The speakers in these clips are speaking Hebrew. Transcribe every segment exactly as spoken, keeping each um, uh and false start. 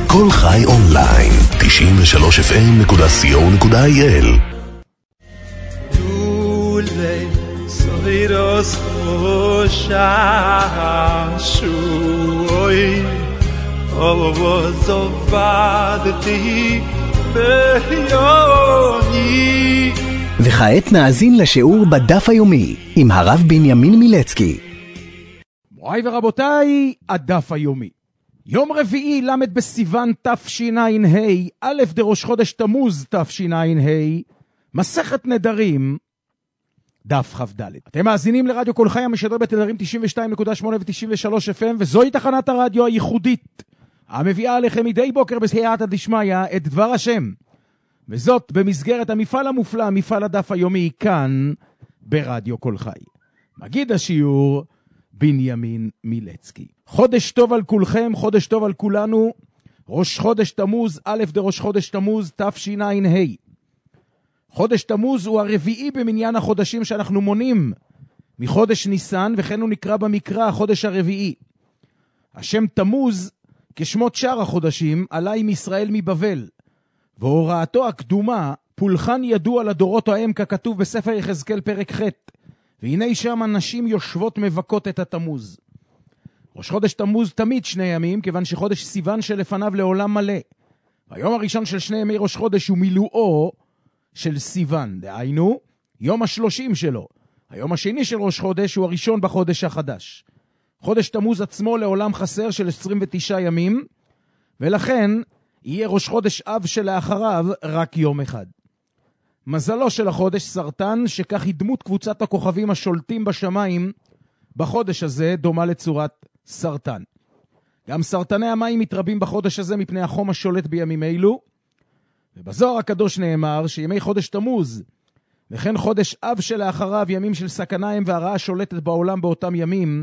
כל חי אונליין, תשעים ושלוש אף אם נקודה סי או נקודה איי אל. Dule soiros shashui ovozovadti beyoni. וכעת נאזין לשיעור בדף היומי עם הרב בנימין מילצקי. מוריי ורבותיי, הדף היומי. יום רביעי למד בסיוון תשע"ה, א' דראש חודש תמוז תשע"ה, מסכת נדרים, דף כ"ד. אתם מאזינים לרדיו כל חי המשדר בתדרים תשעים ושתיים נקודה שמונה ו-תשעים ושלוש אף אם, וזוהי תחנת הרדיו הייחודית המביאה עליכם מדי בוקר בסייעתא דשמיא את דבר השם, וזאת במסגרת המפעל המופלא, מפעל הדף היומי, כאן ברדיו כל חי. מגיד השיעור בנימין מילצקי. חודש טוב על כולכם, חודש טוב על כולנו. ראש חודש תמוז, א' דראש חודש תמוז תשע"ה. חודש תמוז הוא הרביעי במניין החודשים שאנחנו מונים מחודש ניסן, וכן הוא נקרא במקרא החודש הרביעי. השם תמוז, כשמות שאר החודשים, עלה עם ישראל מבבל, והוראתו הקדומה פולחן ידוע לדורות ההם, ככתוב בספר יחזקאל פרק ח', והנה שם הנשים יושבות מבכות את התמוז. ראש חודש תמוז תמיד שני ימים, כיוון שחודש סיוון שלפניו לעולם מלא. והיום הראשון של שני ימי ראש חודש הוא מילואו של סיוון, דהיינו יום השלושים שלו. היום השני של ראש חודש הוא הראשון בחודש החדש. חודש תמוז עצמו לעולם חסר של עשרים ותשעה ימים, ולכן יהיה ראש חודש אב שלאחריו רק יום אחד. מזלו של החודש סרטן, שכך היא דמות קבוצת הכוכבים השולטים בשמיים בחודש הזה, דומה לצורת סרטן. גם סרטני המים מתרבים בחודש הזה מפני החום השולט בימים אלו, ובזוהר הקדוש נאמר שימי חודש תמוז וכן חודש אב שלאחריו ימים של סכנה הם, והרעה שולטת בעולם באותם ימים.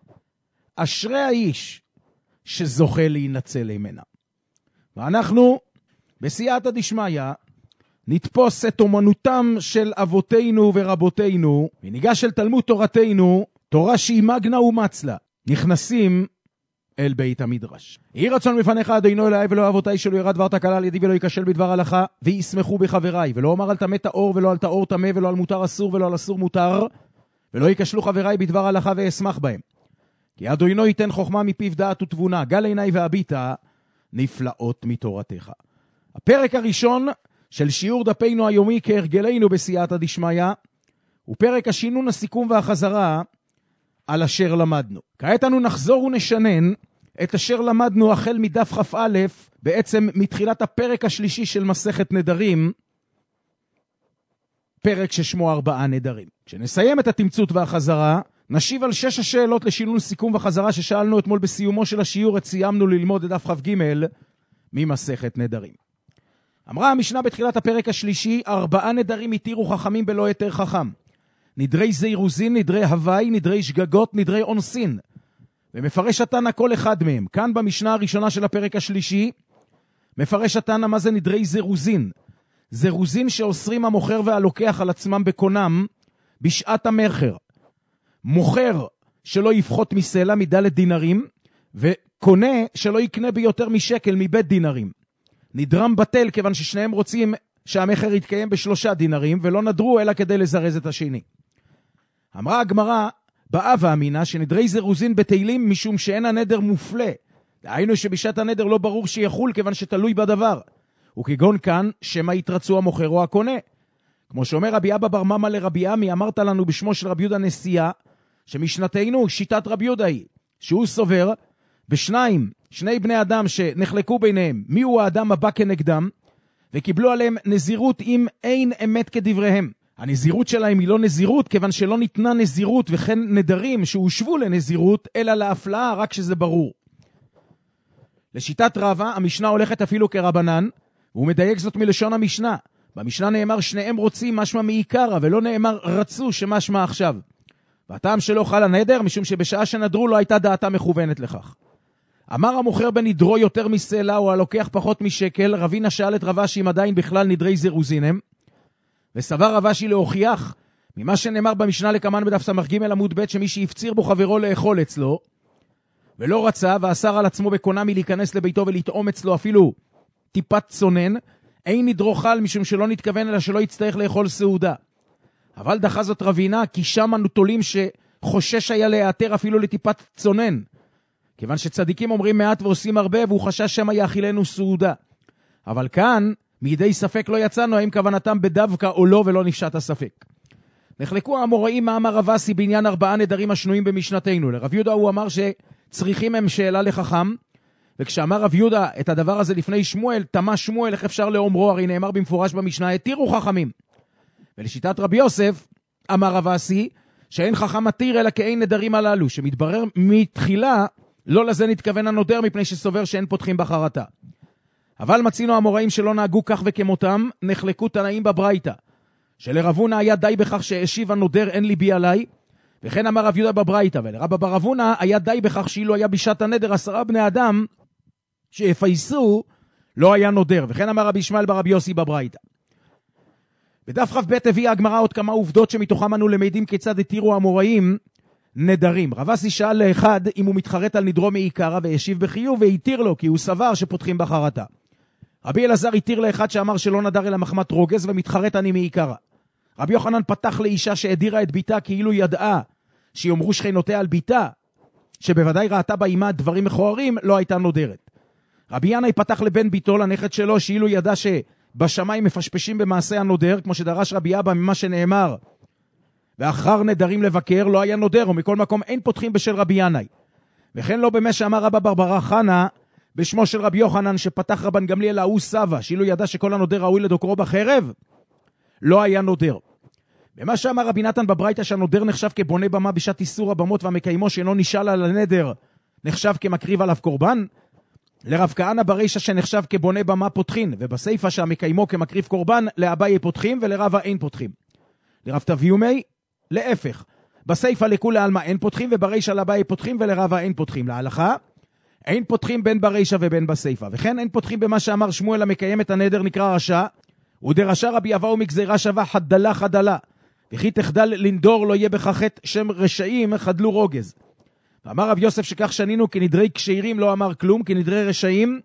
אשרי האיש שזוכה להינצל ממנה. ואנחנו בסייעתא דשמיא נתפוס את אומנותם של אבותינו ורבותינו, וניגש של תלמוד תורתנו, תורה שהיא מגנה ומצלה, נכנסים אל בית המדרש. יהי רצון מפניך אדוני אלוהי ולא אבותיי, שלא ירד דבר תקלה על ידי ולא ייכשל בדבר הלכה, וישמחו בחבריי, ולא אומר על טמא טהור ולא על טהור טמא, ולא על מותר אסור ולא על אסור מותר, ולא ייכשלו חבריי בדבר הלכה ואשמח בהם. כי אדוני ייתן חוכמה מפיו דעת ותבונה, גל עיניי והביטה נפלאות מתורתך. הפרק הראשון של שיעור דפינו היומי כהרגלנו בסייעתא דשמיא, הוא פרק השינון, הסיכום והחזרה על אשר למדנו. כעת אנו נחזור ונשנן את אשר למדנו החל מדף כ"א, בעצם מתחילת הפרק השלישי של מסכת נדרים, פרק ששמו ארבעה נדרים. כשנסיים את התמצות והחזרה, נשיב על שש השאלות לשינון, סיכום וחזרה ששאלנו אתמול בסיומו של השיעור, את סיימנו ללמוד את דף כ"ג ממסכת נדרים. אמרה המשנה בתחילת הפרק השלישי, ארבעה נדרים התירו חכמים בלא היתר חכם. נדרי זירוזין, נדרי הוואי, נדרי שגגות, נדרי אונסין. ומפרש התנא כל אחד מהם. כאן במשנה הראשונה של הפרק השלישי, מפרש התנא מה זה נדרי זירוזין. זירוזין שאוסרים המוכר והלוקח על עצמם בקונם בשעת המכר. מוכר שלא יפחות מסלע מדלת דינרים, וקונה שלא יקנה ביותר משקל מבית דינרים. נדרם בטל כיוון ששניהם רוצים שהמחר יתקיים בשלושה דינרים, ולא נדרו אלא כדי לזרז את השני. אמרה הגמרא באה ואמינה שנדרי זירוזין בטלים משום שאין הנדר מופלה. דהיינו שבשעת הנדר לא ברור שיחול כיוון שתלוי בדבר. וכגון כאן שמה יתרצו המוכר או הקונה. כמו שאומר רבי אבא בר ממה לרבי עמי, אמרת לנו בשמו של רבי יהודה נשיאה, שמשנתנו שיטת רבי יהודה היא, שהוא סובר בשניים, שני בני אדם שנחלקו ביניהם, מי הוא האדם הבא כנגדם, וקיבלו עליהם נזירות אם אין אמת כדבריהם. הנזירות שלהם היא לא נזירות, כיוון שלא ניתנה נזירות וכן נדרים שהושבו לנזירות, אלא להפלאה רק שזה ברור. לשיטת רבא, המשנה הולכת אפילו כרבנן, והוא מדייק זאת מלשון המשנה. במשנה נאמר שניהם רוצים משמע מעיקרא, ולא נאמר רצו שמשמע עכשיו. והטעם שלא חל הנדר, משום שבשעה שנדרו לא הייתה דעתה מכוונת לכך. אמר המוכר בנדרו יותר מסלע או הלוקח פחות משקל, רבינה שאל את רבשי אם עדיין בכלל נדרי זירוזין הם, וסבר רבשי להוכיח ממה שנאמר במשנה לקמן בדף סמ"ג עמוד ב' שמי שהפציר בו חברו לאכול אצלו, ולא רצה, ואסר על עצמו בקונמי להיכנס לביתו ולטעום אצלו אפילו טיפת צונן, אין נדרו חל משום שלא נתכוון אלא שלא יצטרך לאכול סעודה. אבל דחה זאת רבינה, כי שם אנו תולים שחושש היה להיעתר אפילו לטיפת צונן, כיוון שצדיקים אומרים מעט ועושים הרבה, והוא חשש שמה יאכילנו סעודה. אבל כאן, מידי ספק לא יצאנו, האם כוונתם בדווקא או לא, ולא נפשט הספק. נחלקו האמוראים מה אמר רב אסי בעניין ארבעה נדרים השנויים במשנתנו. לרב יהודה הוא אמר שצריכים הם שאלה לחכם, וכשאמר רב יהודה את הדבר הזה לפני שמואל, תמה שמואל, איך אפשר לאומרו, הרי נאמר במפורש במשנה, התירו חכמים. ולשיטת רבי יוסף, אמר רב אסי, שאין חכם מתיר אלא כאין נדרים הללו, שמתברר מתחילה, לא לזה נתכוון הנודר, מפני שסובר שאין פותחים בחרתה. אבל מצינו המוראים שלא נהגו כך וכמותם, נחלקו תנאים בברייתא, שלרב הונא היה די בכך שהשיב הנודר אין ליבי עליי, וכן אמר רב יהודה בברייתא, ולרב בר הונא היה די בכך שאילו היה בשעת הנדר עשרה בני אדם שיפייסו, לא היה נודר, וכן אמר רבי ישמעאל ברבי יוסי בברייתא. בדף כ"ב הביאה הגמרא עוד כמה עובדות שמתוכם אנו למדים כיצד התירו המוראים נדרים. רב אסי שאל לאחד אם הוא מתחרט על נדרו מעיקרא, והשיב בחיוב והתיר לו, כי הוא סבר שפותחים בחרתה. רבי אלעזר התיר לאחד שאמר שלא נדר אלא מחמת רוגז ומתחרט אני מעיקרא. רבי יוחנן פתח לאישה שהדירה את ביתה כאילו ידעה שיאמרו שכנותיה על ביתה, שבוודאי ראתה באימה דברים מכוערים, לא הייתה נודרת. רבי ינאי פתח לבן ביתו, לנכד שלו, שאילו ידע שבשמיים מפשפשים במעשה הנודר, כמו שדרש רבי אבא ממה שנאמר, ואחר נדרים לבקר, לא היה נודר, ומכל מקום אין פותחים בשל רבי ינאי. וכן לא במה שאמר רבא ברברה חנה, בשמו של רבי יוחנן, שפתח רבן גמליאל ההוא סבא, שאילו ידע שכל הנודר ראוי לדוקרו בחרב, לא היה נודר. במה שאמר רבי נתן בברייתא שהנודר נחשב כבונה במה בשעת איסור הבמות, והמקיימו שאינו נשאל על הנדר נחשב כמקריב עליו קורבן, לרב כהנא ברישא שנחשב כבונה במה פותחין, ובסייפא שהמקיימו כמקריב קורבן, לאביי פותחים ולרבא אין פותחים. לרב תביומי, להפך, בסייפא לכולי עלמא אין פותחים, וברישא לאביי פותחים ולרבא אין פותחים. להלכה, אין פותחים בין ברישא ובין בסייפא, וכן אין פותחים במה שאמר שמואל המקיים את הנדר נקרא רשע, ודרשע רבי אבאו מגזירה שווה חדלה חדלה, וכי תחדל לנדור לא יהיה בחחת שם רשעים חדלו רוגז. ואמר רב יוסף שכך שנינו כנדרי קשירים לא אמר כלום, כנדרי רשעים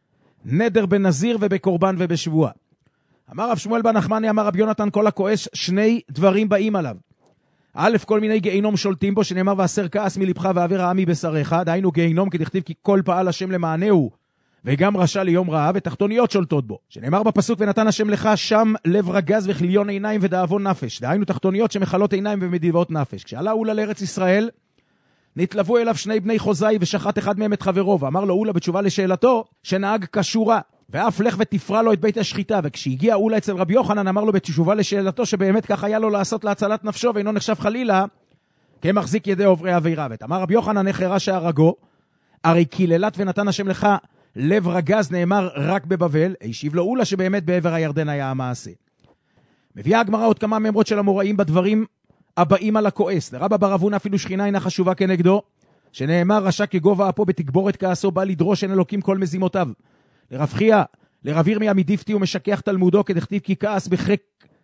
נדר בנזיר ובקורבן ובשבוע. אמר רב שמואל בן נחמני אמר רב יונתן כל הכועס שני דברים באים עליו. א', כל מיני גיהינום שולטים בו, שנאמר ועשר כעס מלבך ועבר רעה מבשריך, דהיינו גיהינום כדכתיב כי כל פעל השם למענהו וגם רשע ליום רעה, ותחתוניות שולטות בו, שנאמר בפסוק ונתן השם לך שם לב רגז וכליון עיניים ודאבון נפש, דהיינו תחתוניות שמחלות עיניים ומדיבות נפש. כשעלה אולה לארץ ישראל נתלוו אליו שני בני חוזאי ושחט אחד מהם את חברו, ואמר לו אולה בתשובה לשאלתו שנהג כשורה, ואף לך ותפרע לו את בית השחיטה. וכשהגיע אולה אצל רבי יוחנן אמר לו בתשובה לשאלתו שבאמת כך היה לו לעשות להצלת נפשו ואינו נחשב חלילה כמחזיק ידי עוברי עבירה. אמר רבי יוחנן איך הרע שהרגו, הרי קיללת ונתן השם לך לב רגז נאמר רק בבבל, השיב לו אולה שבאמת בעבר הירדן היה המעשה. מביאה הגמרא עוד כמה מאמרות של המוראים בדברים הבאים על הכועס. לרבא בר אבונה אפילו שכינה אינה חשובה כנגדו, שנאמר רשע כגובה אפו בתגבורת כעסו בא לדרוש אין אלוקים כל מזימותיו. לרב חייא, לרב ירמיה מדיפתי ומשכח תלמודו כדכתיב כי כעס בחק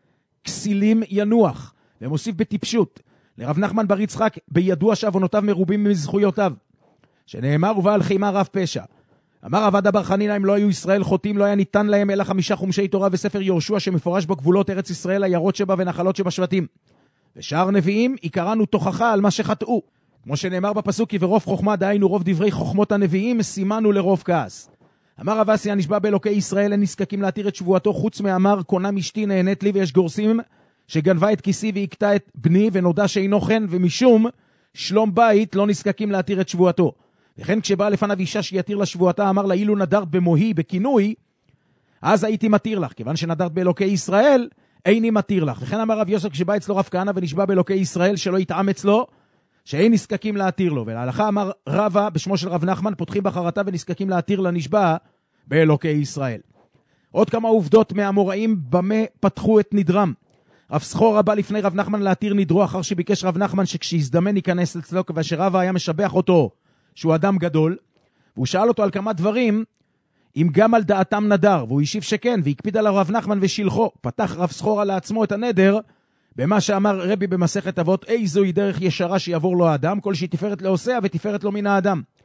כסילים ינוח, ומוסיף בטיפשות. לרב נחמן בר יצחק בידוע שעוונותיו מרובים מזכויותיו, שנאמר ובעל חימה רב פשע. אמר רב עדה בר חנינא אם לא היו ישראל חוטאים לא היה ניתן להם אלא חמישה חומשי תורה וספר יהושע שמפורש בגבולות ארץ ישראל הירות שבה ונחלות שבשבטים. ושאר נביאים עיקרנו תוכחה על מה שחטאו, כמו שנאמר בפסוק כי ברוב חוכמה דהיינו רוב דברי חוכמות הנביאים סימנו לרוב כעס. אמר רב אסי הנשבע באלוקי ישראל אין נזקקים להתיר את שבועתו חוץ מאמר קונה משתי נהנית לי ויש גורסים שגנבה את כיסי והקטה את בני ונודע שאינו כן ומשום שלום בית לא נזקקים להתיר את שבועתו. וכן כשבא לפניו אישה שיתיר לה שבועתה אמר לה אילו נדרת במוהי בכינוי אז הייתי מתיר לך, כיוון שנדרת באלוקי ישראל איני מתיר לך. וכן אמר רב יוסף כשבא אצלו רב כהנא ונשבע באלוקי ישראל שלא יטעם אצלו שאין נזקקים להתיר לו. ולהלכה אמר רבא בשמו של רב נחמן פותחים בחרתה ונזקקים להתיר לנשבע באלוקי ישראל. עוד כמה עובדות מהאמוראים במה פתחו את נדרם. רב סחור בא לפני רב נחמן להתיר נדרו אחר שביקש רב נחמן שכשיזדמן ייכנס אצלו, כאשר רבא היה משבח אותו שהוא אדם גדול, והוא שאל אותו על כמה דברים אם גם על דעתם נדר, והוא השיב שכן והקפיד על רב נחמן ושילחו. פתח רב סחור לעצמו את הנדר במה שאמר רבי במסכת אבות איזוהי דרך ישרה שיעבור לו האדם כל שהיא תפארת לעושיה ותפארת לו מן האדם.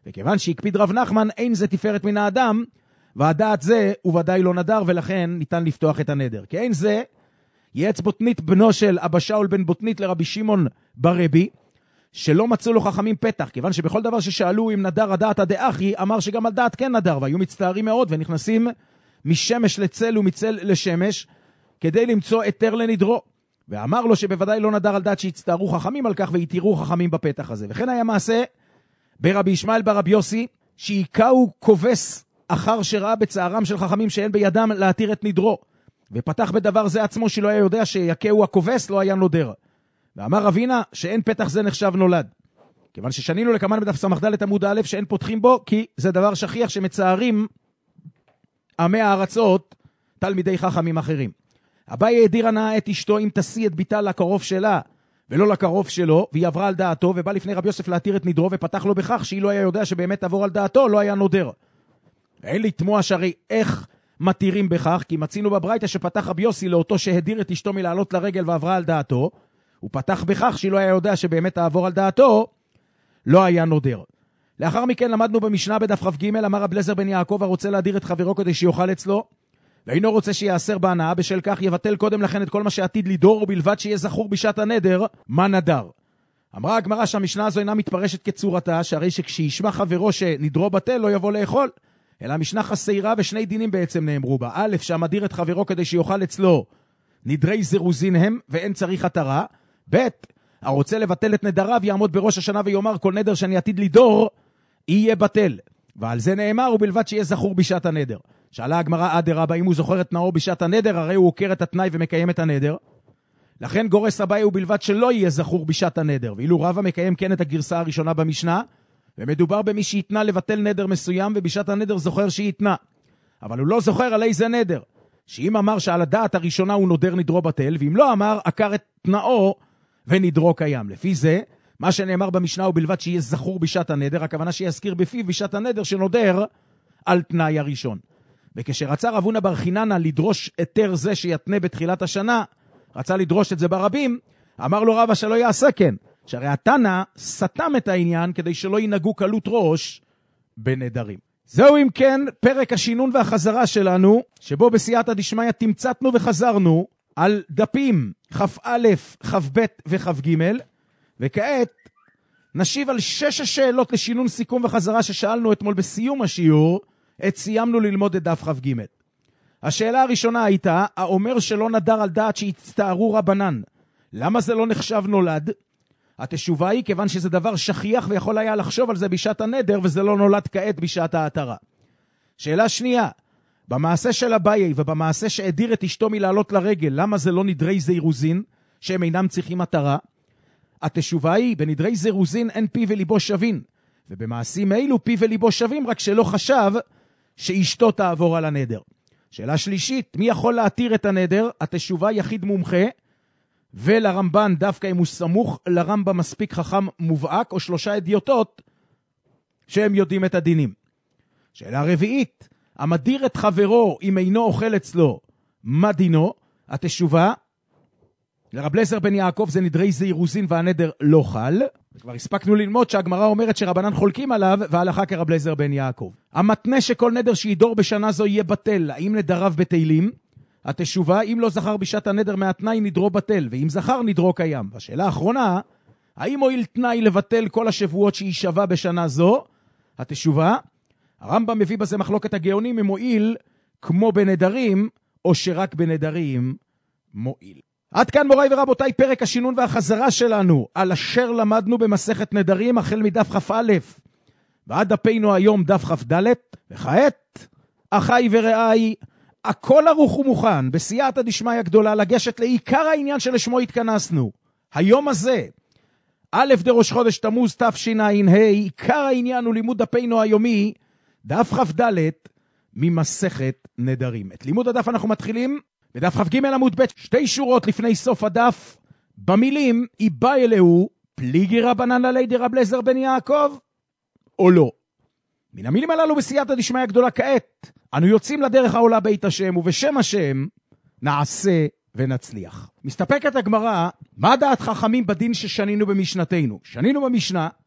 וכיוון שהקפיד רב נחמן, אין זה תפארת מן האדם, והדעת זה הוא ודאי לא נדר, ולכן ניתן לפתוח את הנדר. כי אין זה, יעץ בוטנית בנו של אבא שאול בן בוטנית לרבי שמעון ברבי, שלא מצאו לו חכמים פתח, כיוון שבכל דבר ששאלו אם נדר הדעת הדאחי, אמר שגם הדעת כן נדר, והיו מצטערים מאוד, ונכנסים משמש לצל ומצל לשמש, כדי למצוא היתר לנדרו. ואמר לו שבוודאי לא נדר על דעת שהצטערו חכמים על כך, והתירו חכמים בפתח הזה. וכן היה מעשה ברבי ישמעאל ברבי יוסי, שעיקהו כובס אחר שראה בצערם של חכמים שאין בידם להתיר את נדרו. ופתח בדבר זה עצמו שלא היה יודע שיקהו הכובס לא היה נודר. ואמר רבינה שאין פתח זה נחשב נולד. כיוון ששנינו לקמן בדף סמ"ד עמוד א' שאין פותחים בו, כי זה דבר שכיח שמצערים עמי הארצות תלמידי חכמים אחרים. אביי הדיר הנאה את אשתו אם תשיא את ביתה לקרוב שלה ולא לקרוב שלו, והיא עברה על דעתו, ובא לפני רבי יוסף להתיר את נדרו, ופתח לו בכך שהיא לא היה יודע שבאמת תעבור על דעתו, לא היה נודר. אין לתמוע שהרי איך מתירים בכך, כי מצינו בברייתא שפתח רבי יוסי לאותו שהדיר את אשתו מלעלות לרגל ועברה על דעתו, הוא פתח בכך שהיא לא היה יודע שבאמת תעבור על דעתו, לא היה נודר. לאחר מכן למדנו במשנה בדף כ"ג, אמר רב אליעזר בן יעקב הרוצה להדיר את חברו כדי שיאכל אצלו, ואינו רוצה שיאסר בהנאה, בשל כך יבטל קודם לכן את כל מה שעתיד לדור, ובלבד שיהיה זכור בשעת הנדר, מה נדר. אמרה הגמרא שהמשנה הזו אינה מתפרשת כצורתה, שהרי שכשישמע חברו שנדרו בטל לא יבוא לאכול, אלא המשנה חסרה ושני דינים בעצם נאמרו בה. א', שהמדיר את חברו כדי שיאכל אצלו, נדרי זירוזין הם, ואין צריך התרה. ב', הרוצה לבטל את נדריו יעמוד בראש השנה ויאמר כל נדר שאני עתיד לדור, יהיה בטל. ועל זה נאמר, ובלבד שיהיה זכור בשעת הנדר. שאלה הגמרא עד רבה, אם הוא זוכר את תנאו בשעת הנדר, הרי הוא עוקר את התנאי ומקיים את הנדר. לכן גורס אביי ובלבד שלא יהיה זכור בשעת הנדר. ואילו רבא מקיים כן את הגרסה הראשונה במשנה, ומדובר במי שיתנה לבטל נדר מסוים, ובשעת הנדר זוכר שיתנה. אבל הוא לא זוכר על איזה נדר. שאם אמר שעל הדעת הראשונה הוא נודר נדרו בטל, ואם לא אמר, עקר את תנאו ונדרו קיים. לפי זה, מה שנאמר במשנה הוא בלבד שיהיה זכור בשעת הנדר, הכוונה שיזכיר בפיו בשעת הנדר שנודר על תנאי הראשון. וכשרצה רב הונא בר חיננה לדרוש היתר זה שיתנה בתחילת השנה, רצה לדרוש את זה ברבים, אמר לו רבא שלא יעשה כן, שהרי התנא סתם את העניין כדי שלא ינהגו קלות ראש בנדרים. זהו אם כן פרק השינון והחזרה שלנו, שבו בסייעתא דשמיא תמצתנו וחזרנו על דפים כ"א, כ"ב וכ"ג, וכעת נשיב על שש השאלות לשינון סיכום וחזרה ששאלנו אתמול בסיום השיעור, את סיימנו ללמוד את דף כ"ג. השאלה הראשונה הייתה, האומר שלא נדר על דעת שהצטערו רבנן, למה זה לא נחשב נולד? התשובה היא כיוון שזה דבר שכיח ויכול היה לחשוב על זה בשעת הנדר, וזה לא נולד כעת בשעת ההתרה. שאלה שנייה, במעשה של אביי ובמעשה שהדיר את אשתו מלעלות לרגל, למה זה לא נדרי זירוזין שהם אינם צריכים התרה? התשובה היא, בנדרי זירוזין אין פי וליבו שווין, ובמעשים אילו פי וליבו שווים, רק שלא חשב שאשתו תעבור על הנדר. שאלה שלישית, מי יכול להתיר את הנדר? התשובה יחיד מומחה, ולרמב"ן דווקא אם הוא סמוך לרמב"ם מספיק חכם מובהק, או שלושה אדיוטות שהם יודעים את הדינים. שאלה רביעית, המדיר את חברו אם אינו אוכל אצלו, מה דינו? התשובה, לרב אליעזר בן יעקב זה נדרי זירוזין והנדר לא חל. כבר הספקנו ללמוד שהגמרא אומרת שרבנן חולקים עליו, והלכה כרב אליעזר בן יעקב. המתנה שכל נדר שידור בשנה זו יהיה בטל, האם נדריו בטלים? התשובה, אם לא זכר בשעת הנדר מהתנאי נדרו בטל, ואם זכר נדרו קיים. והשאלה האחרונה, האם הועיל תנאי לבטל כל השבועות שהיא שווה בשנה זו? התשובה, הרמב"ם מביא בזה מחלוקת הגאונים אם מועיל כמו בנדרים, או שרק בנדרים מועיל. עד כאן מוריי ורבותיי פרק השינון והחזרה שלנו על אשר למדנו במסכת נדרים החל מדף כ"א ועד דפינו היום דף כ"ד. וכעת אחי ורעי, הכל ערוך ומוכן בסייעתא דשמיא גדולה לגשת לעיקר העניין שלשמו התכנסנו. היום הזה, א' דראש חודש תמוז תשע"ה, עיקר העניין הוא לימוד דפינו היומי דף כ"ד ממסכת נדרים. את לימוד הדף אנחנו מתחילים בדף כ"ג עמוד ב', שתי שורות לפני סוף הדף, במילים, איבא אלוהו, פליגי רבנן עלי דרב אליעזר בן יעקב, או לא. מן המילים הללו בסייעתא דשמיא גדולה כעת, אנו יוצאים לדרך העולה בית השם, ובשם השם נעשה ונצליח. מסתפקת הגמרא, מה דעת חכמים בדין ששנינו במשנתנו? שנינו במשנה,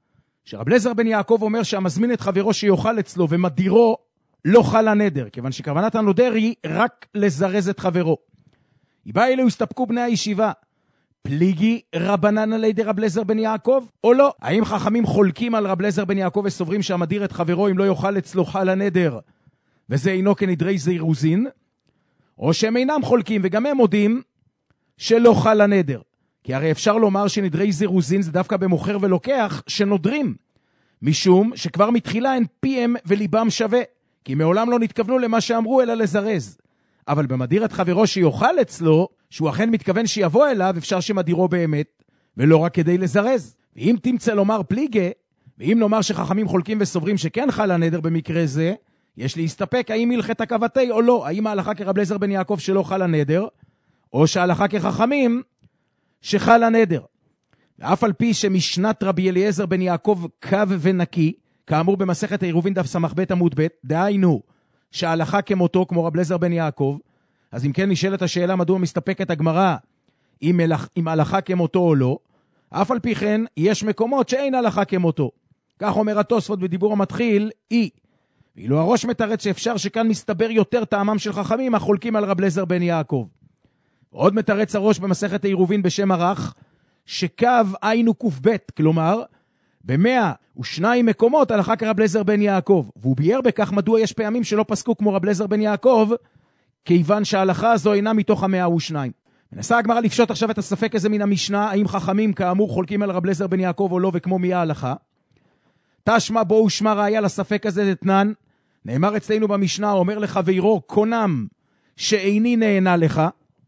שרב אליעזר בן יעקב אומר שהמזמין את חברו שיאכל אצלו ומדירו לא חל הנדר, כיוון שכוונת הנודר היא רק לזרז את חברו. איבא אלו הסתפקו בני הישיבה. פליגי רבנן עלי די רב אליעזר בן יעקב או לא? האם חכמים חולקים על רב אליעזר בן יעקב וסוברים שהמדיר את חברו אם לא יאכל אצלו חל הנדר, וזה אינו כנדרי זירוזין? או שהם אינם חולקים וגם הם מודים שלא חל הנדר? כי הרי אפשר לומר שנדרי זירוזין זה דווקא במוכר ולוקח שנודרים, משום שכבר מתחילה אין פיהם וליבם שווה, כי מעולם לא נתכוונו למה שאמרו אלא לזרז. אבל במדיר את חברו שיאכל אצלו, שהוא אכן מתכוון שיבוא אליו, אפשר שמדירו באמת, ולא רק כדי לזרז. ואם תמצא לומר פליגה, ואם נאמר שחכמים חולקים וסוברים שכן חל הנדר במקרה זה, יש להסתפק האם הלכת הכבתי או לא, האם ההלכה כרב אליעזר בן יעקב שלא חל הנדר, או שההלכה כחכמים שחל הנדר. ואף על פי שמשנת רבי אליעזר בן יעקב קו ונקי, כאמור במסכת העירובין דף סמ"ב עמוד ב', דהיינו שההלכה כמותו כמו רבי אליעזר בן יעקב, אז אם כן נשאלת השאלה מדוע מסתפקת הגמרא אם, אם ההלכה כמותו או לא. אף על פי כן יש מקומות שאין הלכה כמותו. כך אומר התוספות בדיבור המתחיל, אי. ואילו הראש מתרץ שאפשר שכאן מסתבר יותר טעמם של חכמים החולקים על רבי אליעזר בן יעקב. ועוד מתרץ הראש במסכת העירובין בשם ערך, שקו היינו קוף ב', כלומר, במאה ושניים מקומות הלכה כרב אליעזר בן יעקב. והוא ביאר בכך מדוע יש פעמים שלא פסקו כמו רב אליעזר בן יעקב, כיוון שההלכה הזו אינה מתוך המאה ושניים. מנסה הגמרא לפשוט עכשיו את הספק הזה מן המשנה, האם חכמים כאמור חולקים על רב אליעזר בן יעקב או לא, וכמו מי ההלכה. תשמע בו ושמע ראיה לספק הזה דתנן, נאמר אצלנו במשנה, אומר לחברו, קונם שאיני נהנה לך,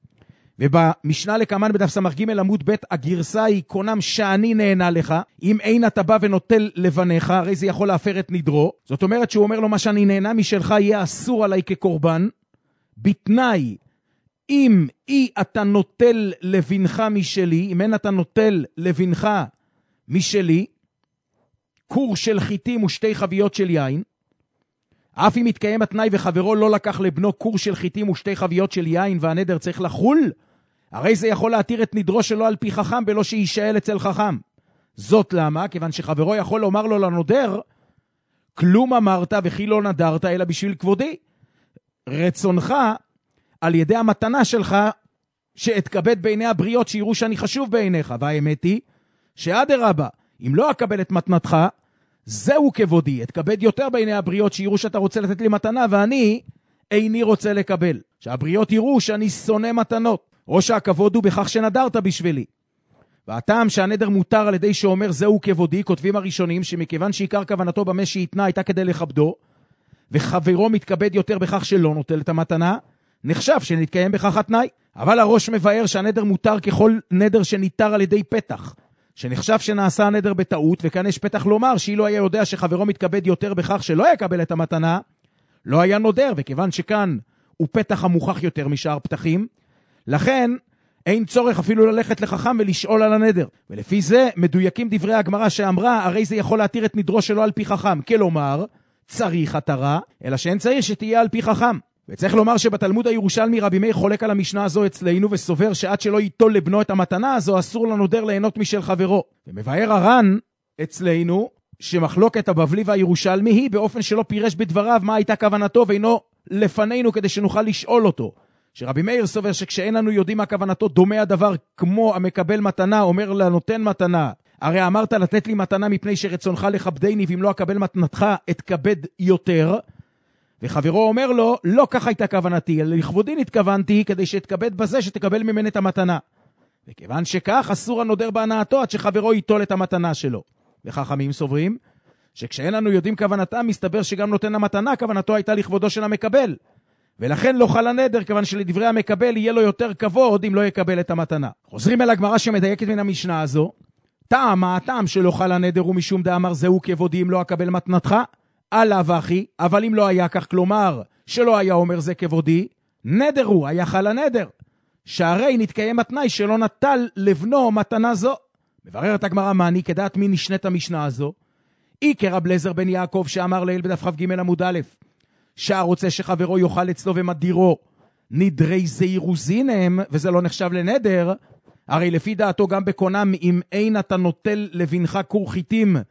ובמשנה לקמן בדף סמ"ג עמוד ב' הגרסה היא קונם שאני נהנה לך, אם אין אתה בא ונוטל לבניך, הרי זה יכול להפר את נדרו. זאת אומרת שהוא אומר לו מה שאני נהנה משלך יהיה אסור עליי כקורבן, בתנאי אם אי אתה נוטל לבנך משלי, אם אין אתה נוטל לבנך משלי, קור של חיטים ושתי חביות של יין, אף אם מתקיים התנאי וחברו לא לקח לבנו קור של חיטים ושתי חביות של יין והנדר צריך לחול, הרי זה יכול להתיר את נדרו שלו על פי חכם בלא שישאל אצל חכם. זאת למה? כיוון שחברו יכול לומר לו לנודר, כלום אמרת וכי לא נדרת אלא בשביל כבודי. רצונך על ידי המתנה שלך שאתכבד בעיני הבריות שיראו שאני חשוב בעיניך. והאמת היא שאדרבה, אם לא אקבל את מתנתך, זהו כבודי, אתכבד יותר בעיני הבריות שיראו שאתה רוצה לתת לי מתנה ואני איני רוצה לקבל. שהבריות יראו שאני שונא מתנות, או שהכבוד הוא בכך שנדרת בשבילי. והטעם שהנדר מותר על ידי שאומר זהו כבודי, כותבים הראשונים שמכיוון שעיקר כוונתו במה שהתנה הייתה כדי לכבדו, וחברו מתכבד יותר בכך שלא נוטל את המתנה, נחשב שנתקיים בכך התנאי. אבל הראש מבאר שהנדר מותר ככל נדר שניתר על ידי פתח, שנחשב שנעשה הנדר בטעות, וכאן יש פתח לומר שאילו היה יודע שחברו מתכבד יותר בכך שלא יקבל את המתנה, לא היה נודר, וכיוון שכאן הוא פתח המוכח יותר משאר פתחים, לכן אין צורך אפילו ללכת לחכם ולשאול על הנדר. ולפי זה מדויקים דברי הגמרא שאמרה, הרי זה יכול להתיר את נדרו שלו על פי חכם, כלומר, צריך התרה, אלא שאין צריך שתהיה על פי חכם. וצריך לומר שבתלמוד הירושלמי רבי מאיר חולק על המשנה הזו אצלנו, וסובר שעד שלא ייטול לבנו את המתנה הזו, אסור לנודר ליהנות משל חברו. ומבאר הר"ן אצלנו, שמחלוקת הבבלי והירושלמי היא באופן שלא פירש בדבריו מה הייתה כוונתו, ואינו לפנינו כדי שנוכל לשאול אותו. שרבי מאיר סובר שכשאין לנו יודעים מה כוונתו, דומה הדבר כמו המקבל מתנה, אומר לנותן מתנה, הרי אמרת לתת לי מתנה מפני שרצונך לכבדני, ואם לא אקבל מתנתך אתכבד יותר. וחברו אומר לו, לא כך הייתה כוונתי, אלא לכבודי נתכוונתי כדי שאתכבד בזה שתקבל ממני את המתנה. וכיוון שכך אסור הנודר בהנאתו עד שחברו ייטול את המתנה שלו. וחכמים סוברים שכשאין לנו יודעים כוונתם, מסתבר שגם נותן המתנה כוונתו הייתה לכבודו של המקבל. ולכן לא חל הנדר, כיוון שלדברי המקבל יהיה לו יותר כבוד אם לא יקבל את המתנה. חוזרים אל הגמרא שמדייקת מן המשנה הזו, טעם, הטעם שלא חל הנדר הוא משום דאמר זהו כבודי אם לא אקבל מתנתך, עלה ואחי, אבל אם לא היה כך, כלומר שלא היה אומר זה כבודי, נדר הוא, היה חל הנדר. שהרי נתקיים התנאי שלא נטל לבנו מתנה זו. מבררת הגמרא מעני כדעת מי נשנת המשנה הזו, אי כרב אליעזר בן יעקב שאמר ליל בדף כ"ג עמוד א', שהרוצה שחברו יאכל אצלו ומדירו נדרי זירוזין הם, וזה לא נחשב לנדר, הרי לפי דעתו גם בקונם אם אין אתה נוטל לבנך קור חיטים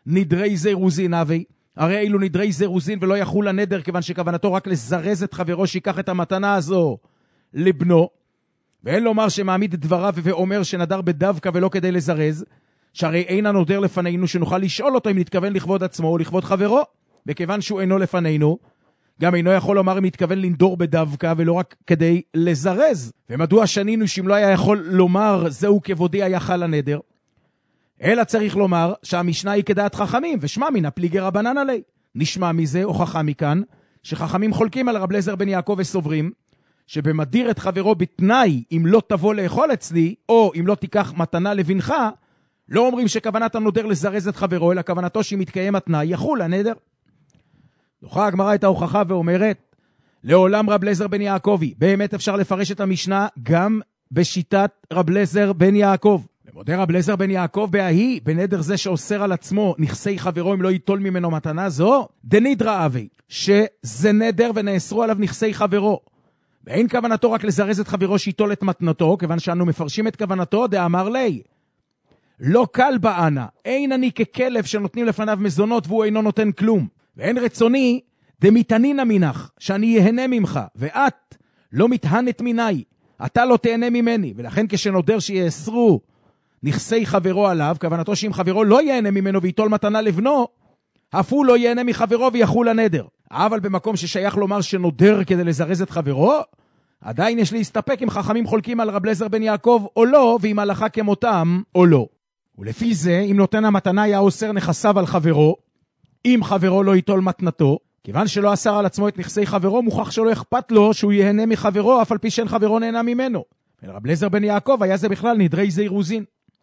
נדרי זירוזין אבי, הרי אילו נדרי זירוזין ולא יחול הנדר, כיוון שכוונתו רק לזרז את חברו שיקח את המתנה הזו לבנו, ואין לומר שמעמיד את דבריו ואומר שנדר בדווקא ולא כדי לזרז, שהרי אין הנודר לפנינו שנוכל לשאול אותו אם נתכוון לכבוד עצמו או לכבוד חברו, וכיוון שהוא אינו לפנינו, גם אינו יכול לומר אם נתכוון לנדור בדווקא ולא רק כדי לזרז. ומדוע שנינו שאם לא היה יכול לומר זהו כבודי היה חל הנדר? אלא צריך לומר שהמשנה היא כדעת חכמים, ושמע מן הפליגי רבנן עלי. נשמע מזה הוכחה מכאן, שחכמים חולקים על רב אליעזר בן יעקב וסוברים, שבמדיר את חברו בתנאי אם לא תבוא לאכול אצלי, או אם לא תיקח מתנה לבנך, לא אומרים שכוונת הנודר לזרז את חברו, אלא כוונתו שאם מתקיים התנאי יחול הנדר. דוחה הגמרא את ההוכחה ואומרת, לעולם רב אליעזר בן יעקבי, באמת אפשר לפרש את המשנה גם בשיטת רב אליעזר בן יעקב. ומודה רב אליעזר בן יעקב בהאי, בנדר זה שאוסר על עצמו נכסי חברו אם לא ייטול ממנו מתנה זו, דנידרא אבי, שזה נדר ונאסרו עליו נכסי חברו. ואין כוונתו רק לזרז את חברו שיטול את מתנתו, כיוון שאנו מפרשים את כוונתו, דאמר לי, לא קל בענה, אין אני ככלב שנותנים לפניו מזונות והוא אינו נותן כלום. ואין רצוני דמיתנין מינך, שאני יהנה ממך, ואת לא מתהנת מיני, אתה לא תהנה ממני. ולכן כשנודר שיאסרו נכסי חברו עליו, כוונתו שאם חברו לא יהנה ממנו ויטול מתנה לבנו, אף הוא לא יהנה מחברו ויחול הנדר. אבל במקום ששייך לומר שנודר כדי לזרז את חברו, עדיין יש להסתפק אם חכמים חולקים על רב אליעזר בן יעקב או לא, ואם הלכה כמותם או לא. ולפי זה, אם נותן המתנה היה אוסר נכסיו על חברו, אם חברו לא ייטול מתנתו, כיוון שלא אסר על עצמו את נכסי חברו, מוכח שלא אכפת לו שהוא יהנה מחברו, אף על פי שאין חברו נהנה ממנו. רב אליעזר בן יעקב היה זה בכלל נדרי זירוזין.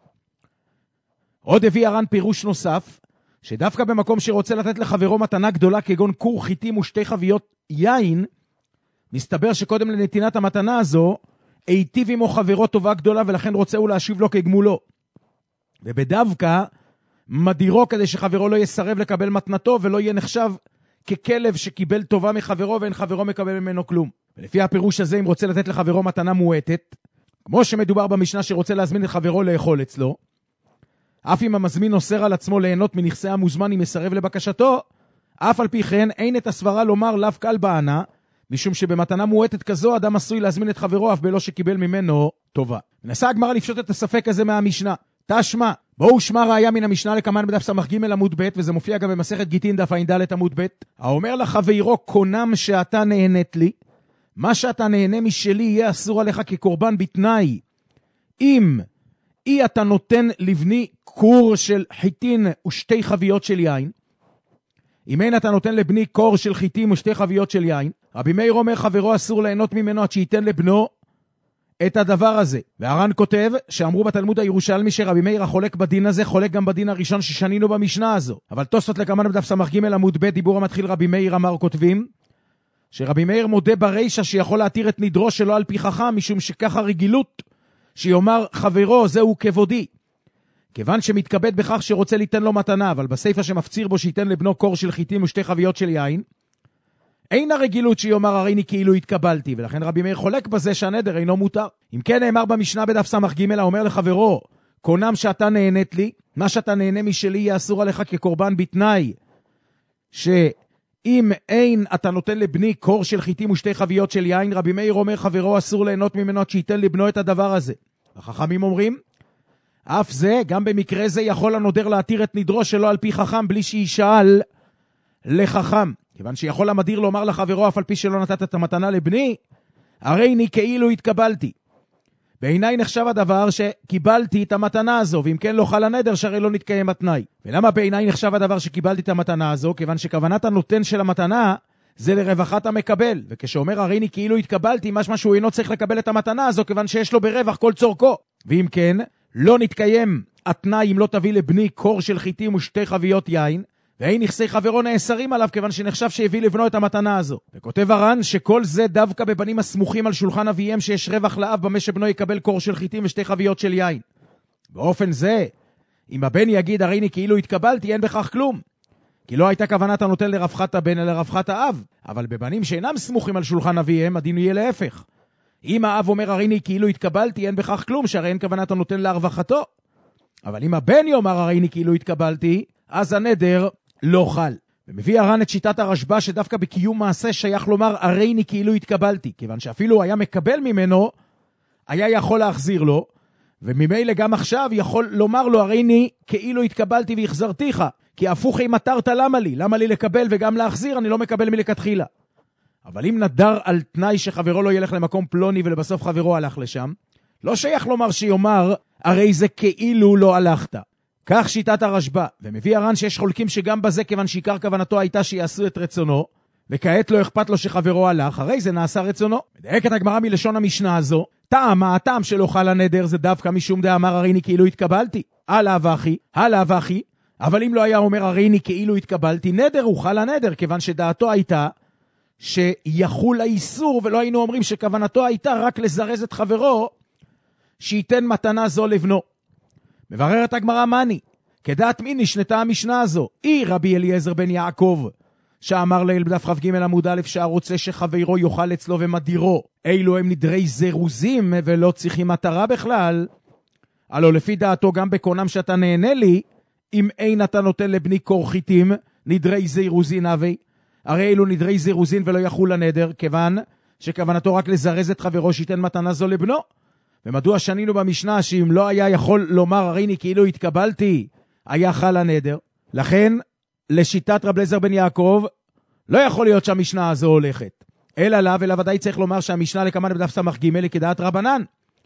עוד הביא הר"ן פירוש נוסף, שדווקא במקום שרוצה לתת לחברו מתנה גדולה כגון כור חיטים ושתי חביות יין, מסתבר שקודם לנתינת המתנה הזו, היטיב עמו חברו טובה גדולה, ולכן רוצה הוא להשיב לו כגמולו. ובדווקא מדירו כדי שחברו לא יסרב לקבל מתנתו, ולא יהיה נחשב ככלב שקיבל טובה מחברו, ואין חברו מקבל ממנו כלום. ולפי הפירוש הזה, אם רוצה לתת לחברו מתנה מועטת, כמו שמדובר במשנה שרוצה להזמין את חברו לאכול אצלו, אף אם המזמין אוסר על עצמו ליהנות מנכסי המוזמן אם יסרב לבקשתו, אף על פי כן אין את הסברה לומר לאו קל בענה, משום שבמתנה מועטת כזו אדם עשוי להזמין את חברו אף בלא שקיבל ממנו טובה. מנסה הגמרא לפשוט את הספק הזה מהמשנה. תשמע, בואו שמע ראיה מן המשנה לקמן בדף סמ"ג עמוד ב', וזה מופיע גם במסכת גיטין דף ע"ד עמוד ב'. האומר לחברו קונם שאתה נהנית לי, מה שאתה נהנה משלי יהיה אסור עליך כקורבן בתנאי. אם אי אתה נותן לבני קור של חיטין ושתי חביות של יין, אם אין אתה נותן לבני קור של חיטים ושתי חביות של יין, רבי מאיר אומר חברו אסור ליהנות ממנו עד שייתן לבנו את הדבר הזה. והר"ן כותב שאמרו בתלמוד הירושלמי שרבי מאיר החולק בדין הזה חולק גם בדין הראשון ששנינו במשנה הזו. אבל תוספות לקמן בדף סמ"ג עמוד ב' דיבור המתחיל רבי מאיר אמר כותבים שרבי מאיר מודה ברישה שיכול להתיר את נדרו שלו על פי חכם, משום שככה רגילות שיאמר חברו זהו כבודי, כיוון שמתכבד בכך שרוצה ליתן לו מתנה, אבל בסייפה שמפציר בו שייתן לבנו קור של חיטים ושתי חביות של יין, אין הרגילות שיאמר הריני כאילו התקבלתי, ולכן רבי מאיר חולק בזה שהנדר אינו מותר. אם כן נאמר במשנה בדף סמ"ג, האומר לחברו קונם שאתה נהנית לי, מה שאתה נהנה משלי יהיה אסור עליך כקורבן בתנאי שאם אין אתה נותן לבני קור של חיטים ושתי חביות של יין, רבי מאיר אומר חברו אסור ליהנות ממנו שייתן לבנו את הדבר הזה. החכמים אומרים אף זה, גם במקרה זה יכול הנודר להתיר את נדרו שלו על פי חכם בלי שישאל לחכם, כיוון שיכול המדיר לומר לחברו אף על פי שלא נתת את המתנה לבני, הרי אני כאילו התקבלתי. בעיניי נחשב הדבר שקיבלתי את המתנה הזו, ואם כן לא חל הנדר שהרי לא נתקיים התנאי. ולמה בעיניי נחשב הדבר שקיבלתי את המתנה הזו? כיוון שכוונת הנותן של המתנה זה לרווחת המקבל, וכשאומר הרי אני כאילו התקבלתי, משמע שהוא אינו צריך לקבל את המתנה הזו, כיוון שיש לו ברווח כל צורכו. ואם כן, לא נתקיים התנאי אם לא תביא לבני קור של חיטים ושתי חביות יין, ואין נכסי חברו נאסרים עליו, כיוון שנחשב שהביא לבנו את המתנה הזו. וכותב הר"ן שכל זה דווקא בבנים הסמוכים על שולחן אביהם, שיש רווח לאב במה שבנו יקבל קור של חיטים ושתי חביות של יין. באופן זה, אם הבן יגיד הרי אני כאילו התקבלתי, אין בכך כלום, כי לא הייתה כוונת הנותן לרווחת הבן אלא לרווחת האב. אבל בבנים שאינם סמוכים על שולחן אביהם, הדין יהיה להפך. אם האב אומר הרי אני כאילו התקבלתי, אין בכך כלום, שהרי אין כוונת הנותן להרווחתו. אבל אם הבן יאמר הרי אני כאילו התקבלתי, אז הנדר לא חל. ומביא הר"ן את שיטת הרשב"א שדווקא בקיום מעשה שייך לומר הריני כאילו התקבלתי, כיוון שאפילו היה מקבל ממנו, היה יכול להחזיר לו, וממילא גם עכשיו יכול לומר לו הריני כאילו התקבלתי והחזרתיך, כי הפוך אם מתרת למה לי, למה לי לקבל וגם להחזיר, אני לא מקבל מלכתחילה. אבל אם נדר על תנאי שחברו לא ילך למקום פלוני ולבסוף חברו הלך לשם, לא שייך לומר שיאמר הרי זה כאילו לא הלכת. כך שיטת הרשב"א, ומביא הר"ן שיש חולקים שגם בזה כיוון שעיקר כוונתו הייתה שיעשו את רצונו, וכעת לא אכפת לו שחברו הלך, הרי זה נעשה רצונו. מדייקת הגמרא מלשון המשנה הזו, טעם, הטעם שלא חל הנדר זה דווקא משום דאמר הריני כאילו התקבלתי. הלאה ואחי, הלאה ואחי, אבל אם לא היה אומר הריני כאילו התקבלתי, נדר הוא חל הנדר, כיוון שדעתו הייתה שיחול האיסור, ולא היינו אומרים שכוונתו הייתה רק לזרז את חברו, שייתן מתנה זו לבנו. מבררת הגמרא מני, כדעת מי נשנתה המשנה הזו? אי רבי אליעזר בן יעקב, שאמר ליל בדף כ"ג עמוד א' שהרוצה שחברו יאכל אצלו ומדירו, אילו הם נדרי זירוזים ולא צריכים מטרה בכלל, הלא לפי דעתו גם בקונם שאתה נהנה לי, אם אין אתה נותן לבני קורחיתים, נדרי זירוזין אבי, הרי אלו נדרי זירוזין ולא יחול הנדר, כיוון שכוונתו רק לזרז את חברו שייתן מתנה זו לבנו. ומדוע שנינו במשנה שאם לא היה יכול לומר הריני כאילו התקבלתי, היה חל הנדר? לכן, לשיטת רב אליעזר בן יעקב, לא יכול להיות שהמשנה הזו הולכת. אלא לה, ולא ודאי צריך לומר שהמשנה לקמן בדף סמ"ג לכדעת רבנן.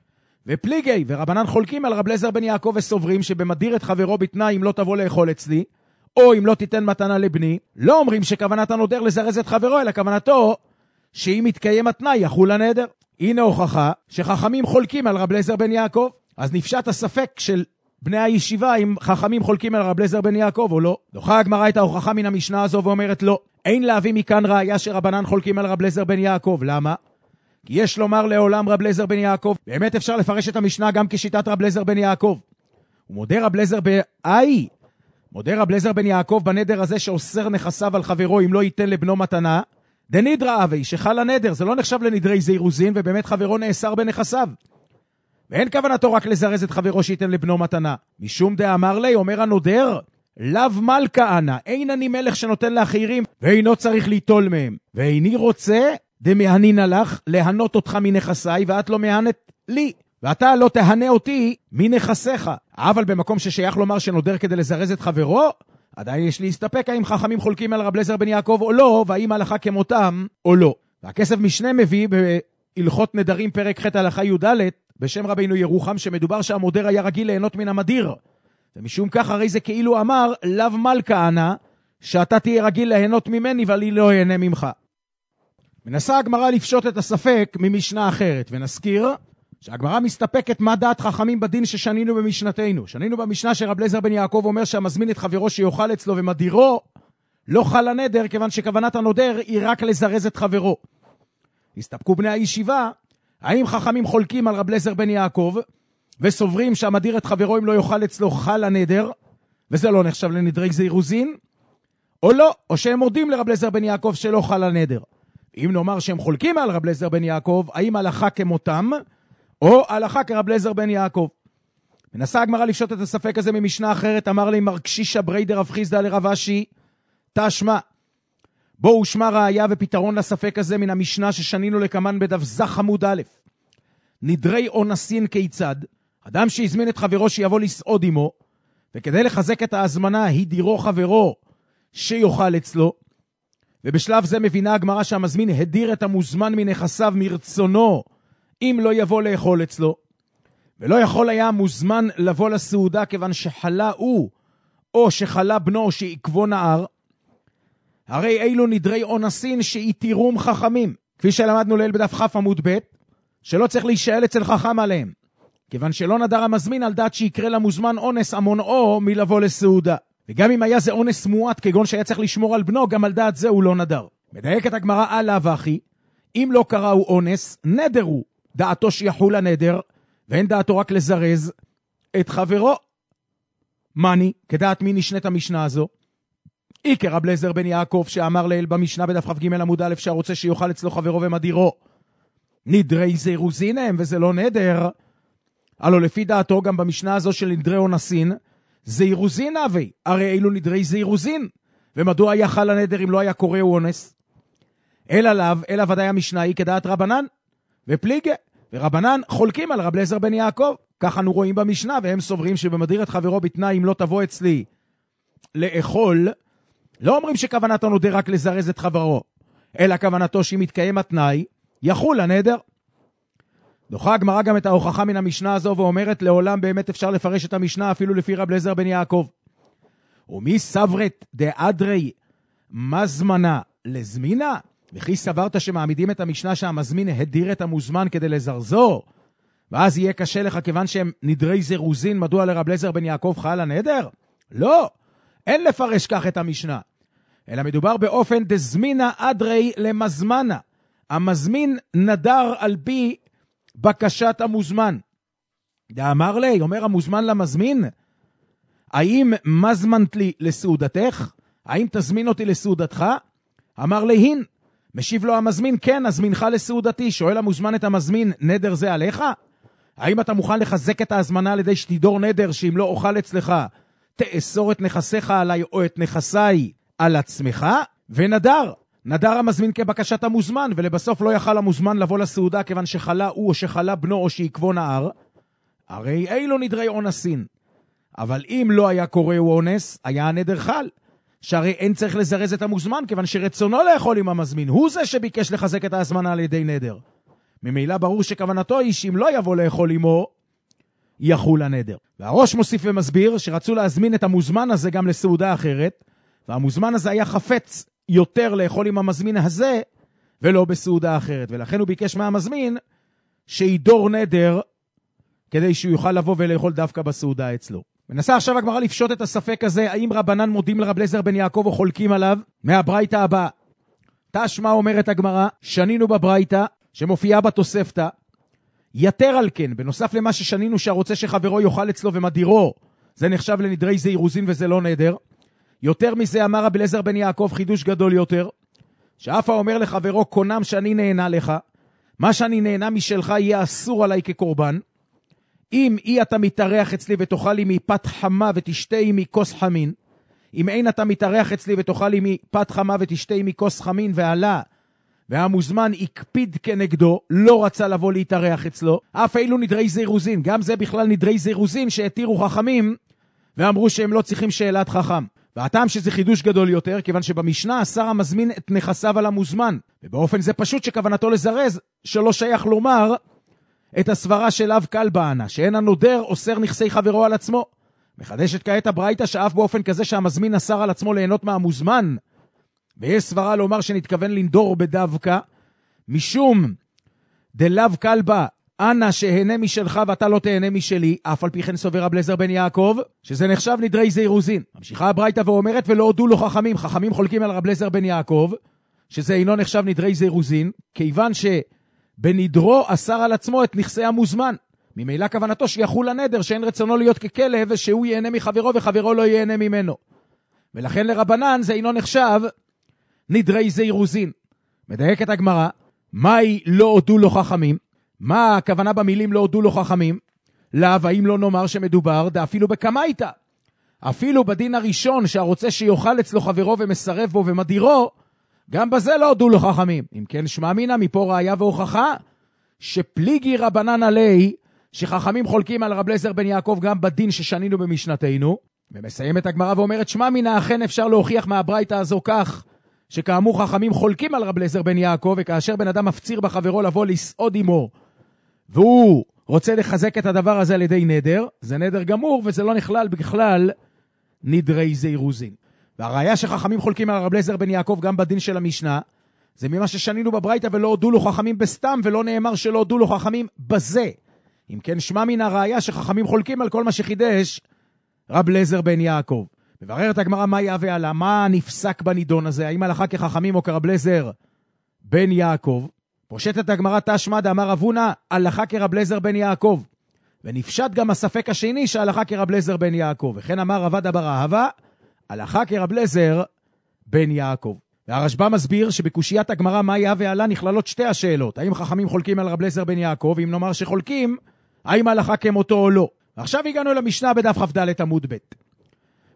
ופליגי ורבנן חולקים על רב אליעזר בן יעקב וסוברים שבמדיר את חברו בתנאי אם לא תבוא לאכול אצלי, או אם לא תיתן מתנה לבני, לא אומרים שכוונת הנודר לזרז את חברו, אלא כוונתו שאם יתקיים התנאי יחול הנדר. הנה הוכחה שחכמים חולקים על רב אליעזר בן יעקב. אז נפשט הספק של בני הישיבה אם חכמים חולקים על רב אליעזר בן יעקב או לא. דוחה הגמרא את ההוכחה מן המשנה הזו ואומרת לא. אין להביא מכאן ראיה שרבנן חולקים על רב אליעזר בן יעקב. למה? כי יש לומר לעולם רב אליעזר בן יעקב. באמת אפשר לפרש את המשנה גם כשיטת רב אליעזר בן יעקב. ומודה רב אליעזר באי, מודה רב אליעזר בן יעקב בנדר הזה שאוסר נכסיו על חברו אם לא ייתן לבנו מתנה, דנידרא אבי, שחל הנדר, זה לא נחשב לנדרי זירוזין, ובאמת חברו נאסר בנכסיו. ואין כוונתו רק לזרז את חברו שייתן לבנו מתנה. משום דאמר לי, אומר הנודר, לאו מלכה אנא, אין אני מלך שנותן לאחרים, ואינו צריך ליטול מהם. ואיני רוצה, דמהנין לך, להנות אותך מנכסיי, ואת לא מהנת לי. ואתה לא תהנה אותי מנכסיך. אבל במקום ששייך לומר שנודר כדי לזרז את חברו, עדיין יש להסתפק האם חכמים חולקים על רב אליעזר בן יעקב או לא, והאם הלכה כמותם או לא. והכסף משנה מביא בהלכות נדרים פרק ח' הלכה י"ד בשם רבינו ירוחם, שמדובר שהמודר היה רגיל ליהנות מן המדיר. ומשום כך הרי זה כאילו אמר, לאו מלכה אנא, שאתה תהיה רגיל ליהנות ממני ואני לא אהנה ממך. מנסה הגמרא לפשוט את הספק ממשנה אחרת, ונזכיר שהגמרא מסתפקת מה דעת חכמים בדין ששנינו במשנתנו. שנינו במשנה שרב אליעזר בן יעקב אומר שהמזמין את חברו שיאכל אצלו ומדירו לא חל הנדר, כיוון שכוונת הנודר היא רק לזרז את חברו. הסתפקו בני הישיבה, האם חכמים חולקים על רב אליעזר בן יעקב וסוברים שהמדיר את חברו אם לא יאכל אצלו חל הנדר, וזה לא נחשב לנדרי זירוזין, או לא, או שהם מודים לרב אליעזר בן יעקב שלא חל הנדר. אם נאמר שהם חולקים על רב אליעזר בן יעקב, האם הלכה כמותם או הלכה כרב אליעזר בן יעקב? מנסה הגמרא לפשוט את הספק הזה ממשנה אחרת. אמר לי מר קשישא בריידר רב חיסדא לרב אשי תשמע, בואו שמע ראיה ופתרון לספק הזה מן המשנה ששנינו לקמן בדף זך עמוד א'. נדרי אונסין כיצד? אדם שהזמין את חברו שיבוא לסעוד עמו, וכדי לחזק את ההזמנה הדירו חברו שיאכל אצלו, ובשלב זה מבינה הגמרא שהמזמין הדיר את המוזמן מנכסיו מרצונו אם לא יבוא לאכול אצלו, ולא יכול היה מוזמן לבוא לסעודה כיוון שחלה הוא או שחלה בנו שעקבו נער. הרי אילו נדרי אונסין שאיתירום חכמים, כפי שלמדנו ליל בדף כ' עמוד ב', שלא צריך להישאל אצל חכם עליהם, כיוון שלא נדר המזמין על דעת שיקרה למוזמן אונס המונעו מלבוא לסעודה. וגם אם היה זה אונס מועט כגון שהיה צריך לשמור על בנו, גם על דעת זה הוא לא נדר. מדייקת הגמרא הלאה ואחי, אם לא קראו אונס, נדר הוא דעתו שיחול הנדר, ואין דעתו רק לזרז את חברו. מני, כדעת מי נשנת המשנה הזו? איקר רב אליעזר בן יעקב שאמר ליל במשנה בדף כ"ג עמוד א' שהרוצה שיאכל אצלו חברו ומדירו. נדרי זירוזין הם וזה לא נדר. הלא לפי דעתו גם במשנה הזו של נדרי אונסין, זירוזין אבי, הרי אילו נדרי זירוזין, ומדוע היה חל הנדר אם לא היה קורא אונס? אל עליו, אל ודאי המשנאי כדעת רבנן, ופליגה, ורבנן חולקים על רב אליעזר בן יעקב, כך אנו רואים במשנה, והם סוברים שבמדיר את חברו בתנאי אם לא תבוא אצלי לאכול, לא אומרים שכוונת הנודר רק לזרז את חברו, אלא כוונתו שאם מתקיים התנאי, יחול הנדר. דוחה הגמרא גם את ההוכחה מן המשנה הזו, ואומרת לעולם באמת אפשר לפרש את המשנה אפילו לפי רב אליעזר בן יעקב. ומי סברת דאדרי מזמנה לזמינה? וכי סברת שמעמידים את המשנה שהמזמין הדיר את המוזמן כדי לזרזו, ואז יהיה קשה לך כיוון שהם נדרי זירוזין, מדוע לרב אליעזר בן יעקב חל הנדר? לא, אין לפרש כך את המשנה, אלא מדובר באופן דזמינה אדרי למזמנה. המזמין נדר על פי בקשת המוזמן. דאמר לי, אומר המוזמן למזמין, האם מזמנת לי לסעודתך? האם תזמין אותי לסעודתך? אמר להין, משיב לו המזמין, כן, הזמינך לסעודתי. שואל המוזמן את המזמין, נדר זה עליך? האם אתה מוכן לחזק את ההזמנה על ידי שתידור נדר, שאם לא אוכל אצלך, תאסור את נכסיך עליי או את נכסיי על עצמך? ונדר, נדר המזמין כבקשת המוזמן, ולבסוף לא יכל המוזמן לבוא לסעודה, כיוון שחלה הוא או שחלה בנו או שיקבו נער. הרי אילו נדרי אונסין. אבל אם לא היה קורא אונס, היה הנדר חל. שהרי אין צריך לזרז את המוזמן, כיוון שרצונו לאכול עם המזמין, הוא זה שביקש לחזק את ההזמנה על ידי נדר. ממילא ברור שכוונתו היא שאם לא יבוא לאכול עמו, יחול הנדר. והראש מוסיף ומסביר שרצו להזמין את המוזמן הזה גם לסעודה אחרת, והמוזמן הזה היה חפץ יותר לאכול עם המזמין הזה, ולא בסעודה אחרת. ולכן הוא ביקש מהמזמין שידור נדר, כדי שהוא יוכל לבוא ולאכול דווקא בסעודה אצלו. מנסה עכשיו הגמרא לפשוט את הספק הזה, האם רבנן מודים לרב אליעזר בן יעקב או חולקים עליו? מהברייתא הבאה. תשמע אומרת הגמרא, שנינו בברייתא, שמופיעה בתוספתא, יתר על כן, בנוסף למה ששנינו שהרוצה שחברו יאכל אצלו ומדירו, זה נחשב לנדרי זירוזין וזה לא נדר. יותר מזה אמר רב אליעזר בן יעקב חידוש גדול יותר, שאף האומר לחברו, קונם שאני נהנה לך, מה שאני נהנה משלך יהיה אסור עליי כקורבן, אם אי אתה מתארח אצלי ותאכל לי מפת חמה ותשתה לי מכוס חמין, אם אין אתה מתארח אצלי ותאכל לי מפת חמה ותשתה לי מכוס חמין, ועלה, והמוזמן הקפיד כנגדו, לא רצה לבוא להתארח אצלו, אף אילו נדרי זירוזין, גם זה בכלל נדרי זירוזין שהתירו חכמים, ואמרו שהם לא צריכים שאלת חכם. והטעם שזה חידוש גדול יותר, כיוון שבמשנה אסר המזמין את נכסיו על המוזמן, ובאופן זה פשוט שכוונתו לזרז, שלא שייך לומר את הסברה של אב קלבנה, שאין הנודר אוסר נכסי חברו על עצמו. מחדשת כעת הברייתא שאף באופן כזה שהמזמין אסר על עצמו ליהנות מהמוזמן, ויש סברה לומר שנתכוון לנדור בדווקא, משום דלאו קלבה, אנא שהנה משלך ואתה לא תהנה משלי, אף על פי כן סובר רב אליעזר בן יעקב, שזה נחשב נדרי זירוזין. ממשיכה הברייתא ואומרת, ולא הודו לו חכמים, חכמים חולקים על רב אליעזר בן יעקב, שזה אינו נחשב נדרי זירוזין, כיוון שבנדרו אסר על עצמו את נכסי המוזמן. ממילא כוונתו שיחול הנדר, שאין רצונו להיות ככלב, שהוא ייהנה מחברו וחברו לא ייהנה ממנו. ולכן לרבנן זה אינו נחשב נדרי זירוזין. מדייקת הגמרא, מהי לא הודו לו חכמים? מה הכוונה במילים לא הודו לו חכמים? לאו, האם לא נאמר שמדובר דאפילו בקמייתא? אפילו בדין הראשון שהרוצה שיאכל אצלו חברו ומסרב בו ומדירו, גם בזה לא הודו לו חכמים. אם כן שמע מינה, מפה ראיה והוכחה שפליגי רבנן עלי, שחכמים חולקים על רב אליעזר בן יעקב גם בדין ששנינו במשנתנו. ומסיימת הגמרא ואומרת, שמע מינה, אכן אפשר להוכיח מהברייתא הזו כך, שכאמור חכמים חולקים על רב אליעזר בן יעקב, וכאשר בן אדם מפציר בחברו לבוא לסעוד עמו, והוא רוצה לחזק את הדבר הזה על ידי נדר, זה נדר גמור, וזה לא נכלל בכלל נדרי זירוזין. והראיה שחכמים חולקים על רב אליעזר בן יעקב גם בדין של המשנה, זה ממה ששנינו בברייתא ולא הודו לו חכמים בסתם, ולא נאמר שלא הודו לו חכמים בזה. אם כן שמע מן הראיה שחכמים חולקים על כל מה שחידש רב אליעזר בן יעקב. מבררת הגמרא מה היה ועלה, מה נפסק בנידון הזה, האם הלכה כחכמים או כרב אליעזר בן יעקב? פושטת הגמרא תשמע דאמר אבונה, הלכה כרב אליעזר בן יעקב. ונפשט גם הספק השני שהלכה כרב אליעזר בן יעקב. וכן אמר רבא בר אהבה, הלכה כרב אליעזר בן יעקב. והרשב"א מסביר שבקושיית הגמרא מה היה ועלה נכללות שתי השאלות, האם חכמים חולקים על רב אליעזר בן יעקב, ואם נאמר שחולקים, האם הלכה כמותו או לא. ועכשיו הגענו למשנה בדף כ"ד עמוד ב'.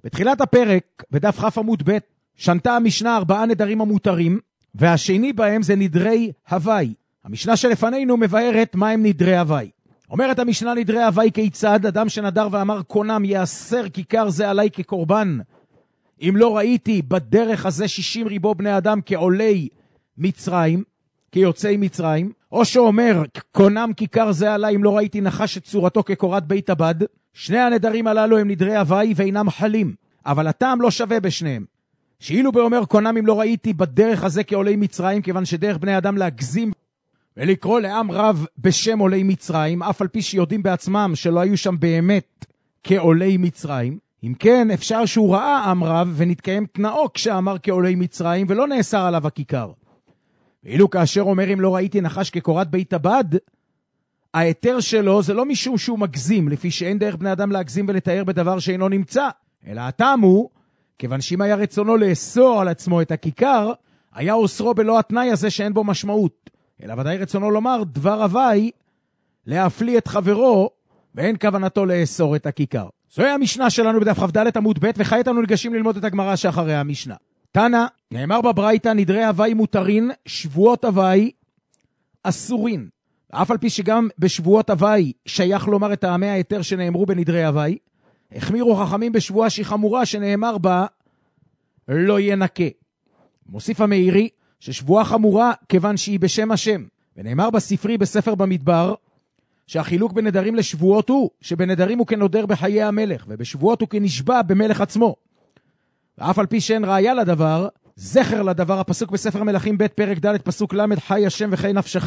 בתחילת הפרק, בדף כ' עמוד ב', שנתה המשנה ארבעה נדרים המותרים, והשני בהם זה נדרי הווי. המשנה שלפנינו מבארת מהם נדרי הווי. אומרת המשנה נדרי הווי כיצד, אדם שנדר ואמר קונם יאסר כיכר זה עליי כקורבן, אם לא ראיתי בדרך הזה שישים ריבו בני אדם כעולי מצרים, כיוצאי מצרים, או שאומר קונם כיכר זה עליי אם לא ראיתי נחש את צורתו כקורת בית הבד, שני הנדרים הללו הם נדרי הווי ואינם חלים, אבל הטעם לא שווה בשניהם. שאילו באומר קונם אם לא ראיתי בדרך הזה כעולי מצרים, כיוון שדרך בני אדם להגזים ולקרוא לעם רב בשם עולי מצרים, אף על פי שיודעים בעצמם שלא היו שם באמת כעולי מצרים, אם כן אפשר שהוא ראה עם רב ונתקיים תנאו כשאמר כעולי מצרים ולא נאסר עליו הכיכר. ואילו כאשר אומר אם לא ראיתי נחש כקורת בית הבד, ההיתר שלו זה לא משום שהוא מגזים, לפי שאין דרך בני אדם להגזים ולתאר בדבר שאינו נמצא, אלא הטעם הוא, כיוון שאם היה רצונו לאסור על עצמו את הכיכר, היה אוסרו בלא התנאי הזה שאין בו משמעות, אלא ודאי רצונו לומר דבר הווי, להפליא את חברו, ואין כוונתו לאסור את הכיכר. זוהי המשנה שלנו בדף כ"ד עמוד ב', וכעת אנו ניגשים ללמוד את הגמרא שאחרי המשנה. תנא, נאמר בברייתא נדרי הווי מותרין, שבועות הווי אסורין. אף על פי שגם בשבועות הווי שייך לומר את טעמי ההיתר שנאמרו בנדרי הווי, החמירו חכמים בשבועה שהיא חמורה שנאמר בה לא ינקה. מוסיף המאירי ששבועה חמורה כיוון שהיא בשם השם, ונאמר בספרי בספר במדבר שהחילוק בנדרים לשבועות הוא שבנדרים הוא כנודר בחיי המלך, ובשבועות הוא כנשבע במלך עצמו. ואף על פי שאין ראיה לדבר, זכר לדבר הפסוק בספר מלכים ב' פרק ד' פסוק למד חי השם וחי נפשך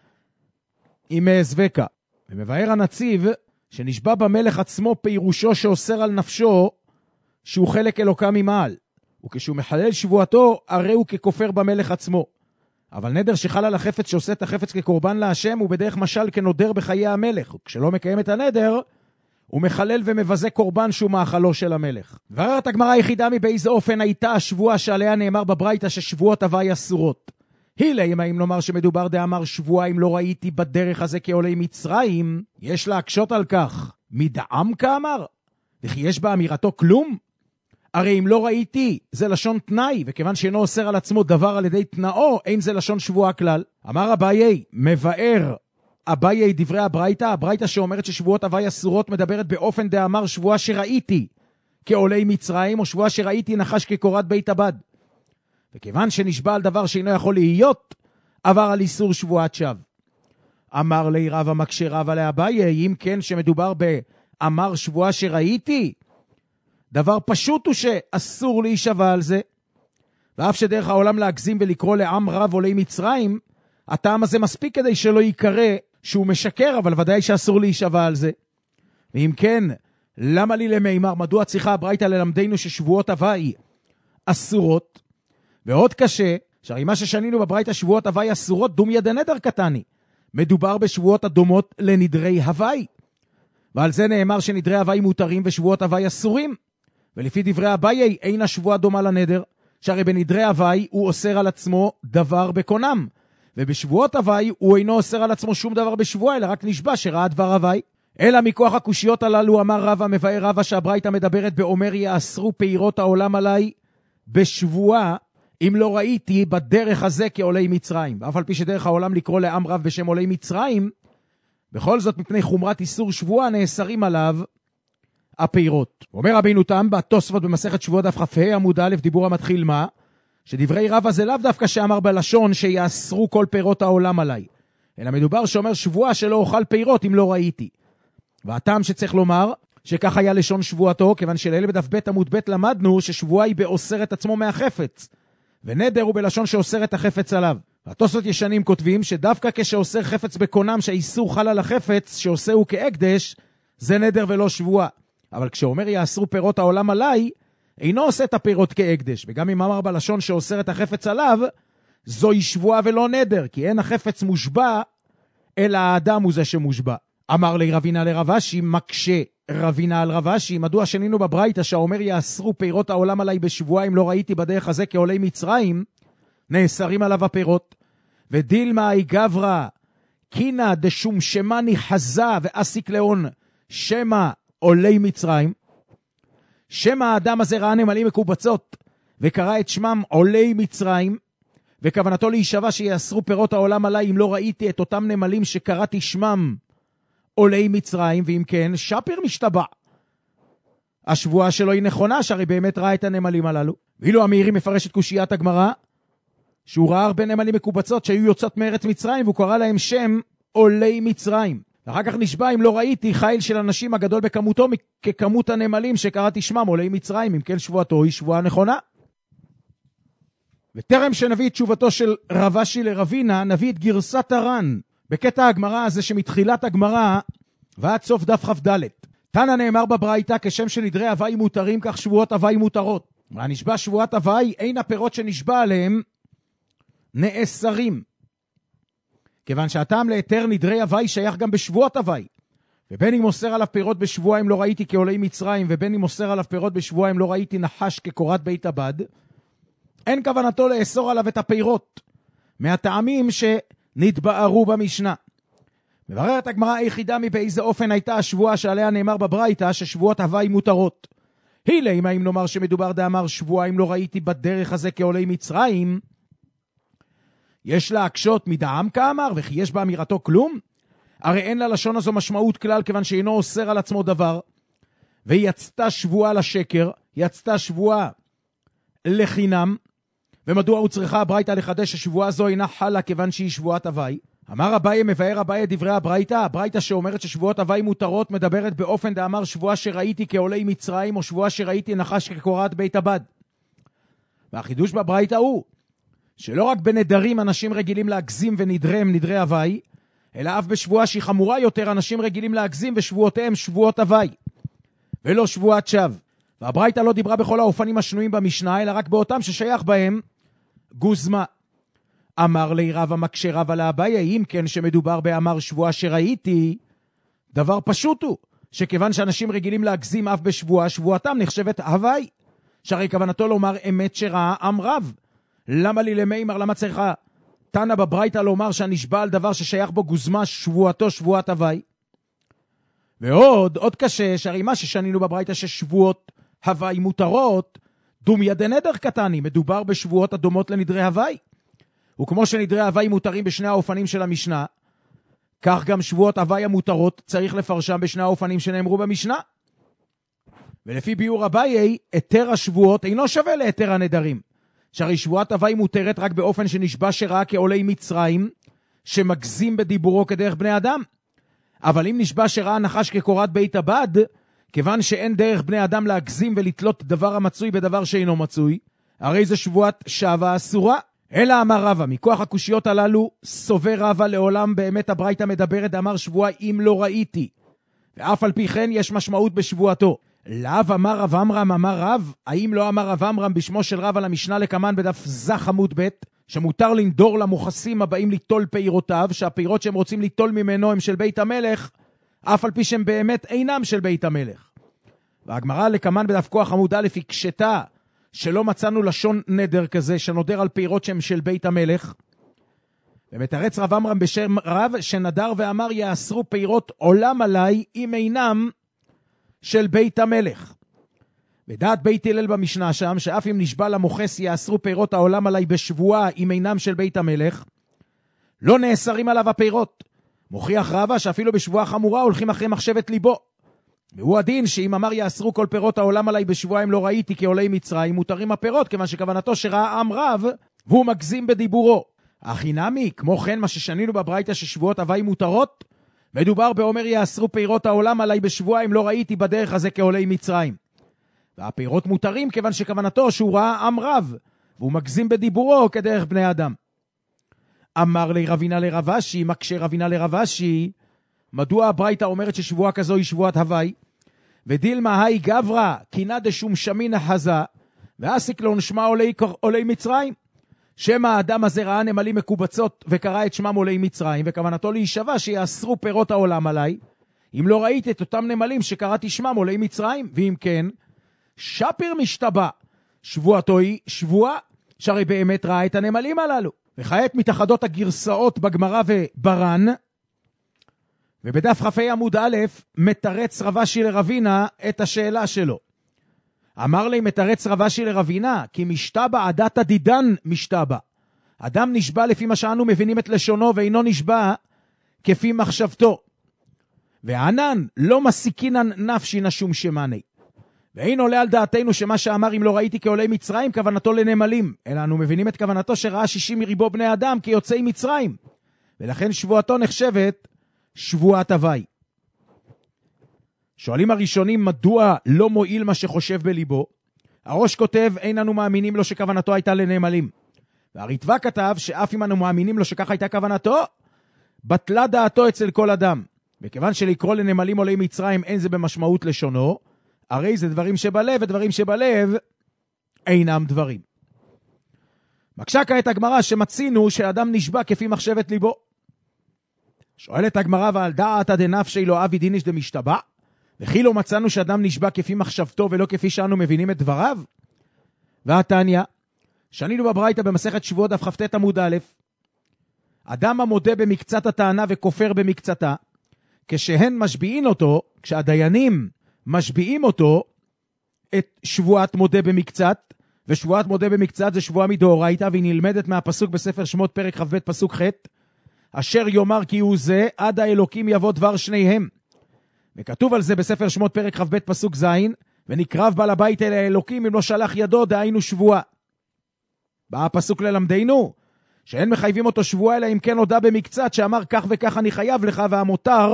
עם מעזבקה. ומבאר הנציב שנשבע במלך עצמו פירושו שאוסר על נפשו שהוא חלק אלוקה ממעל, וכשהוא מחלל שבועתו הרי הוא ככופר במלך עצמו. אבל נדר שחל על החפץ שעושה את החפץ כקורבן להשם הוא בדרך משל כנודר בחיי המלך, וכשלא מקיים את הנדר הוא מחלל ומבזה קורבן שהוא מאכלו של המלך. וארת הגמרא היחידה מבאיזה אופן הייתה השבועה שעליה נאמר בברייתא ששבועות הווי אסורות. הילה, אם נאמר שמדובר דאמר שבועה אם לא ראיתי בדרך הזה כעולי מצרים, יש להקשות על כך. מדעם כאמר? וכי יש באמירתו כלום? הרי אם לא ראיתי זה לשון תנאי, וכיוון שאינו אוסר על עצמו דבר על ידי תנאו, אין זה לשון שבועה כלל. אמר אביי, מבאר אביי דברי הברייתא, הברייתא שאומרת ששבועות הווי אסורות מדברת באופן דאמר שבועה שראיתי כעולי מצרים, או שבועה שראיתי נחש כקורת בית הבד. וכיוון שנשבע על דבר שאינו יכול להיות, עבר על איסור שבועת שווא. אמר לי רב המקשה רב עלי אביי, אם כן שמדובר באמר שבועה שראיתי, דבר פשוט הוא שאסור להישבע על זה. ואף שדרך העולם להגזים ולקרוא לעם רב עולי מצרים, הטעם הזה מספיק כדי שלא יקרא שהוא משקר, אבל ודאי שאסור להישבע על זה. ואם כן, למה לי למימר, מדוע צריכה הברייתא ללמדנו ששבועות הווי אסורות? ועוד קשה, שהרי מה ששנינו בברייתא שבועות הווי אסורות, דום יד הנדר קטני. מדובר בשבועות הדומות לנדרי הווי. ועל זה נאמר שנדרי הווי מותרים ושבועות הווי אסורים. ולפי דברי אביי אין השבועה דומה לנדר, שהרי בנדרי הווי הוא אוסר על עצמו דבר בקונם, ובשבועות הווי הוא אינו אוסר על עצמו שום דבר בשבועה, אלא רק נשבע שראה דבר הווי. אלא מכוח הקושיות הללו אמר רבא, מבאר רבא שהברייתא מדברת באומר יאסרו פירות העולם עליי בשבועה, אם לא ראיתי בדרך הזה כעולי מצרים. ואף על פי שדרך העולם לקרוא לעם רב בשם עולי מצרים, בכל זאת מפני חומרת איסור שבועה נאסרים עליו הפירות. אומר רבינו תם בתוספות במסכת שבועות דף כ"ה עמוד א' דיבור המתחיל מה? שדברי רבא זה לאו דווקא שאמר בלשון שיאסרו כל פירות העולם עליי, אלא מדובר שאומר שבועה שלא אוכל פירות אם לא ראיתי. והטעם שצריך לומר שכך היה לשון שבועתו, כיוון שלאלה בדף ב' עמוד ב' למדנו ששבועה היא באוסר את עצמו מהחפץ, ונדר הוא בלשון שאוסר את החפץ עליו. והתוספות ישנים כותבים שדווקא כשאוסר חפץ בקונם שהאיסור חל על החפץ שעושה הוא כאקדש, זה נדר ולא שבועה. אבל כשאומר יאסרו פירות העולם עליי, אינו עושה את הפירות כאקדש, וגם אם אמר בלשון שאוסר את החפץ עליו, זוהי שבועה ולא נדר, כי אין החפץ מושבע, אלא האדם הוא זה שמושבע. אמר לי רבינה לרבשי, מקשה רבינה על רבשי, מדוע שנינו בברייתא שאומר יאסרו פירות העולם עליי בשבועה אם לא ראיתי בדרך הזה כעולי מצרים, נאסרים עליו הפירות. ודילמה היא גברה, קינה דשום שמני חזה ואסיק לאון שמה עולי מצרים, שם האדם הזה ראה נמלים מקובצות, וקרא את שמם עולי מצרים, וכוונתו להישבע שיאסרו פירות העולם עליי, אם לא ראיתי את אותם נמלים שקראתי שמם עולי מצרים, ואם כן, שפיר משתבע. השבועה שלו היא נכונה, שהרי באמת ראה את הנמלים הללו. ואילו המאירי מפרש את קושיית הגמרא, שהוא ראה הרבה נמלים מקובצות שהיו יוצאות מארץ מצרים, והוא קרא להם שם עולי מצרים. ואחר כך נשבע, אם לא ראיתי חיל של אנשים הגדול בכמותו, ככמות הנמלים שקראתי שמם עולי מצרים, אם כן שבועתו היא שבועה נכונה. וטרם שנביא את תשובתו של רב אשי לרבינה, נביא את גרסת הר"ן, בקטע הגמרא הזה שמתחילת הגמרא ועד סוף דף כ"ד. תנא נאמר בברייתא, כשם שנדרי הווי מותרים, כך שבועות הווי מותרות. והנשבע שבועת הווי, אין הפירות שנשבע עליהם נאסרים. כיוון שהטעם להיתר נדרי הווי שייך גם בשבועות הווי. ובין אם מוסר עליו פירות בשבוע אם לא ראיתי כעולי מצרים, ובין אם מוסר עליו פירות בשבוע אם לא ראיתי נחש כקורת בית הבד, אין כוונתו לאסור עליו את הפירות, מהטעמים שנתבארו במשנה. מבררת הגמרא היחידה מבאיזה אופן הייתה השבועה שעליה נאמר בברייתא ששבועות הווי מותרות. הילה, אם האם נאמר שמדובר דאמר שבועה אם לא ראיתי בדרך הזה כעולי מצרים, יש לה הקשות מדעם כאמר, וכי יש באמירתו כלום? הרי אין ללשון הזו משמעות כלל, כיוון שאינו אוסר על עצמו דבר. והיא יצתה שבועה לשקר, יצתה שבועה לחינם, ומדוע הוא צריכה הברייתא לחדש ששבועה זו אינה חלה כיוון שהיא שבועת הווי? אמר אביי, מבאר אביי את דברי הברייתא, הברייתא שאומרת ששבועות הווי מותרות מדברת באופן דאמר שבועה שראיתי כעולי מצרים, או שבועה שראיתי נחש כקורת בית הבד. והחידוש בברייתא הוא שלא רק בנדרים אנשים רגילים להגזים ונדרם נדרי הווי, אלא אף בשבועה שהיא חמורה יותר אנשים רגילים להגזים ושבועותיהם שבועות הווי, ולא שבועת שווא. והברייתא לא דיברה בכל האופנים השנויים במשנה, אלא רק באותם ששייך בהם גוזמה. אמר לי רבא מקשה רבא לאביי, אם כן שמדובר באמר שבועה שראיתי, דבר פשוט הוא, שכיוון שאנשים רגילים להגזים אף בשבועה, שבועתם נחשבת הווי. שהרי כוונתו לומר אמת שראה עם רב. למה לי למימר, למה צריכה תנא בברייתא לומר שהנשבע על דבר ששייך בו גוזמה שבועתו שבועת הווי? ועוד, עוד קשה, שהרי מה ששנינו בברייתא ששבועות הווי מותרות, דומיה דנדר קטני, מדובר בשבועות הדומות לנדרי הווי. וכמו שנדרי הווי מותרים בשני האופנים של המשנה, כך גם שבועות הווי המותרות צריך לפרשם בשני האופנים שנאמרו במשנה. ולפי ביאור אביי, היתר השבועות אינו שווה להיתר הנדרים. שהרי שבועת הווי מותרת רק באופן שנשבע שראה כעולי מצרים, שמגזים בדיבורו כדרך בני אדם. אבל אם נשבע שראה נחש כקורת בית הבד, כיוון שאין דרך בני אדם להגזים ולתלות דבר המצוי בדבר שאינו מצוי, הרי זה שבועת שווה אסורה. אלא אמר רבא, מכוח הקושיות הללו סובר רבא לעולם באמת הברייתא מדברת, אמר שבועה אם לא ראיתי, ואף על פי כן יש משמעות בשבועתו. לאו אמר רב אמרם אמר רב, האם לא אמר רב אמרם בשמו של רב על המשנה לקמן בדף זך עמוד ב', שמותר לנדור למוחסים הבאים ליטול פירותיו, שהפירות שהם רוצים ליטול ממנו הם של בית המלך, אף על פי שהם באמת אינם של בית המלך. והגמרא לקמן בדף כוח עמוד א' היא קשתה, שלא מצאנו לשון נדר כזה שנודר על פירות שהם של בית המלך. ומתרץ רב אמרם בשם רב שנדר ואמר יאסרו פירות עולם עליי אם אינם של בית המלך. ודעת בית הלל במשנה שם שאף אם נשבע למוחס יאסרו פירות העולם עליי בשבועה אם אינם של בית המלך, לא נאסרים עליו הפירות. מוכיח רבא שאפילו בשבועה חמורה הולכים אחרי מחשבת ליבו. והוא הדין שאם אמר יאסרו כל פירות העולם עליי בשבועה אם לא ראיתי כעולי מצרים, מותרים הפירות, כיוון שכוונתו שראה עם רב והוא מגזים בדיבורו. החינמי, כמו כן מה ששנינו בברייתא ששבועות הווי מותרות, מדובר באומר יאסרו פירות העולם עליי בשבועה אם לא ראיתי בדרך הזה כעולי מצרים. והפירות מותרים כיוון שכוונתו שהוא ראה עם רב והוא מגזים בדיבורו כדרך בני אדם. אמר לי רבינה לרב אשי, מקשה רבינה לרב אשי, מדוע הברייתא אומרת ששבועה כזו היא שבועת הווי? ודילמה היי גברא, קינה דשום שמין חזה, ועסיק לא נשמע עולי, עולי מצרים. שם האדם הזה ראה נמלים מקובצות וקרא את שמם עולי מצרים, וכוונתו להישבע שיאסרו פירות העולם עליי, אם לא ראיתי את אותם נמלים שקראתי שמם עולי מצרים. ואם כן, שפיר משתבע, שבועתו היא שבועה, שהרי באמת ראה את הנמלים הללו. וכעת מתאחדות הגרסאות בגמרא וברן, ובדף כ"ה עמוד א' מתרץ רב אשי לרבינה את השאלה שלו. אמר להם מתרץ רבשי לרבינה, כי משתבע עדת הדידן משתבע. אדם נשבע לפי מה שאנו מבינים את לשונו, ואינו נשבע כפי מחשבתו. וענן לא מסיקינן נפשי נשום שמני. ואין עולה על דעתנו שמה שאמר אם לא ראיתי כעולי מצרים, כוונתו לנמלים. אלא אנו מבינים את כוונתו שראה שישים ריבו בני אדם כיוצאי מצרים. ולכן שבועתו נחשבת שבועת הווי. שואלים הראשונים מדוע לא מועיל מה שחושב בליבו. הראש כותב אין אנו מאמינים לו שכוונתו הייתה לנמלים. והריטב"א כתב שאף אם אנו מאמינים לו שכך הייתה כוונתו, בטלה דעתו אצל כל אדם. וכיוון שלקרוא לנמלים עולי מצרים אין זה במשמעות לשונו, הרי זה דברים שבלב, ודברים שבלב אינם דברים. מקשה כעת הגמרא שמצינו שאדם נשבע כפי מחשבת ליבו. שואלת הגמרא ועל דעת דנפשי לא אבי דיניש דמשתבע, וכי לא מצאנו שאדם נשבע כפי מחשבתו ולא כפי שאנו מבינים את דבריו? והתניא, שנינו בברייתא במסכת שבועות דף כ"ט עמוד א', אדם המודה במקצת הטענה וכופר במקצתה, כשהן משביעים אותו, כשהדיינים משביעים אותו את שבועת מודה במקצת, ושבועת מודה במקצת זה שבועה מדאורייתא, והיא נלמדת מהפסוק בספר שמות פרק כ"ב פסוק ח', אשר יאמר כי הוא זה, עד האלוקים יבוא דבר שניהם. וכתוב על זה בספר שמות פרק כ"ב פסוק ז', ונקרב בעל הבית אל האלוקים אם לא שלח ידו, דהיינו שבועה. בא הפסוק ללמדנו, שאין מחייבים אותו שבועה, אלא אם כן הודה במקצת, שאמר כך וכך אני חייב לך, והמותר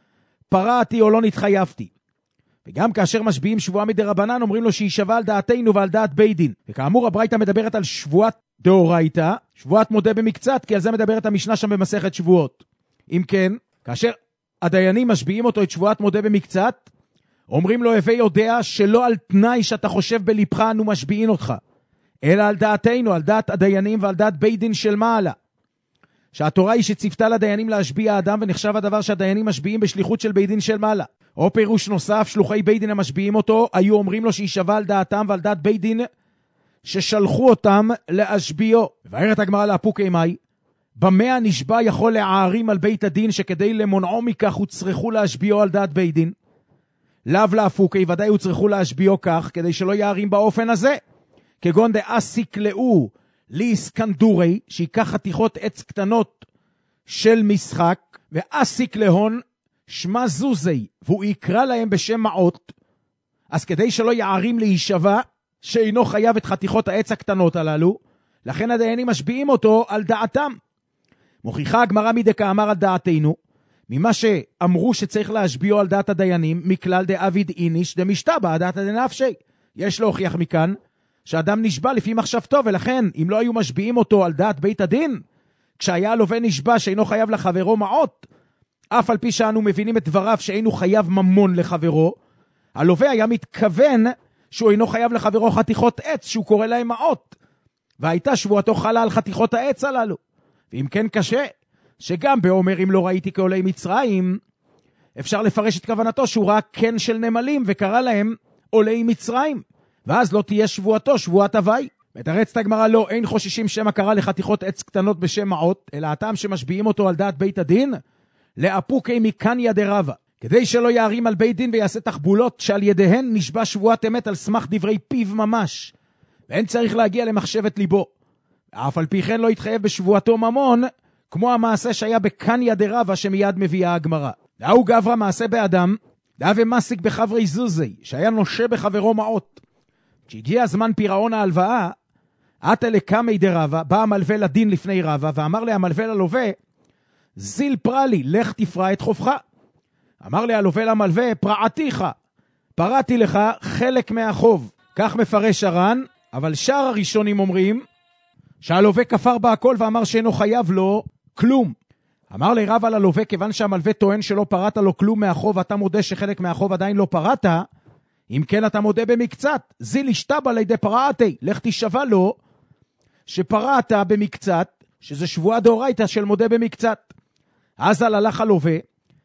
פרעתי או לא נתחייבתי. וגם כאשר משביעים שבועה מדרבנן, אומרים לו שישבע על דעתנו ועל דעת בית דין. וכאמור, הברייתא מדברת על שבועת דאורייתא, שבועת מודה במקצת, כי על זה מדברת המשנה שם במסכת שבועות. אם כן, כאשר הדיינים משביעים אותו את שבועת מודה במקצת, אומרים לו, הווי יודע שלא על תנאי שאתה חושב בלבך אנו משביעים אותך, אלא על דעתנו, על דעת הדיינים ועל דעת בית דין של מעלה. שהתורה היא שציפתה לדיינים להשביע אדם, ונחשב הדבר שהדיינים משביעים בשליחות של בית דין של מעלה. או פירוש נוסף, שלוחי בית דין המשביעים אותו, היו אומרים לו שישבע על דעתם ועל דעת בית דין ששלחו אותם להשביעו. ובארת הגמרא לאפוקי מאי, במה הנשבע יכול להערים על בית הדין שכדי למונעו מכך הוצרכו להשביעו על דעת בית דין? לאו לאפוקי, ודאי הוצרכו להשביעו כך, כדי שלא יערים באופן הזה. כגון דאסיק לאו ליסקנדורי, שיקח חתיכות עץ קטנות של משחק, ואסיק להון שמה זוזי, והוא יקרא להם בשם מעות, אז כדי שלא יערים להישבע, שאינו חייב את חתיכות העץ הקטנות הללו, לכן הדיינים משביעים אותו על דעתם. מוכיחה הגמרא מדקאמר על דעתנו, ממה שאמרו שצריך להשביעו על דעת הדיינים, מכלל דאביד איניש דמשתבע דעת דנפשי. יש להוכיח מכאן, שאדם נשבע לפי מחשבתו, ולכן אם לא היו משביעים אותו על דעת בית הדין, כשהיה הלווה נשבע שאינו חייב לחברו מעות, אף על פי שאנו מבינים את דבריו שאינו חייב ממון לחברו, הלווה היה מתכוון שהוא אינו חייב לחברו חתיכות עץ שהוא קורא להם מעות, והייתה שבועתו חלה על חתיכות העץ הללו. ואם כן קשה, שגם באומר אם לא ראיתי כעולי מצרים, אפשר לפרש את כוונתו שהוא ראה קן של נמלים וקרא להם עולי מצרים, ואז לא תהיה שבועתו שבועת הווי. מתרצת הגמרא לא, אין חוששים שמא קרא לחתיכות עץ קטנות בשם מעות, אלא הטעם שמשביעים אותו על דעת בית הדין, לאפוקי מקניה דרבה, כדי שלא יערים על בית דין ויעשה תחבולות שעל ידיהן נשבע שבועת אמת על סמך דברי פיו ממש, ואין צריך להגיע למחשבת ליבו. אף על פי כן לא יתחייב בשבועתו ממון, כמו המעשה שהיה בקניה דרבה שמיד מביאה הגמרא. דאו גברא מעשה באדם, דאו ומסיק בחברי זוזי, שהיה נושה בחברו מעות. כשהגיע הזמן פירעון ההלוואה, עתה לקמי דרבה, בא המלווה לדין לפני רבה, ואמר לה המלווה ללווה, זיל פרלי, לך תפרע את חובך. אמר לה הלווה למלווה, פרעתיך, פרעתי לך חלק מהחוב. כך מפרש הר"ן, אבל שאר הראשונים אומרים, שהלווה כפר בהכל ואמר שאינו חייב לו כלום. אמר לי רב על הלווה, כיוון שהמלווה טוען שלא פרעת לו כלום מהחוב, אתה מודה שחלק מהחוב עדיין לא פרעת, אם כן אתה מודה במקצת, זיל השתבע לידי פרעתי, לך תשבע לו שפרעת במקצת, שזה שבועה דאורייתא של מודה במקצת. אז על הלך הלווה,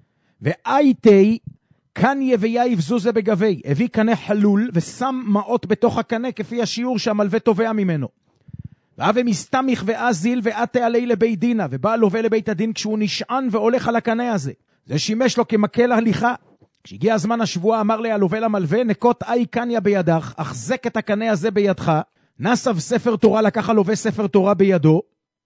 ואייתי קניה ויאיב זוזה בגבי, הביא קנה חלול ושם מעות בתוך הקנה כפי השיעור שהמלווה תובע ממנו. והווה מסתמיך ואזיל ואתה עלי לבית דינה, ובא הלווה לבית הדין כשהוא נשען והולך על הקנה הזה. זה שימש לו כמקל הליכה. כשהגיע הזמן השבועה, אמר לי הלווה למלווה, נקות אי קניה בידך, החזק את הקנה הזה בידך, נסב ספר תורה, לקח הלווה ספר תורה בידו,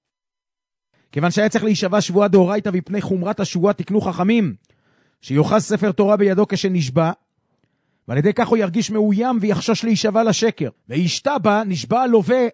כיוון שהיה צריך להישבע שבועה דאורייתא, ומפני חומרת השבועה תקנו חכמים, שיוחז ספר תורה בידו כשנשבע, ועל ידי כך הוא ירגיש מאוים ויחשוש להישבע לשקר. וישתבע, נשבע הלווה,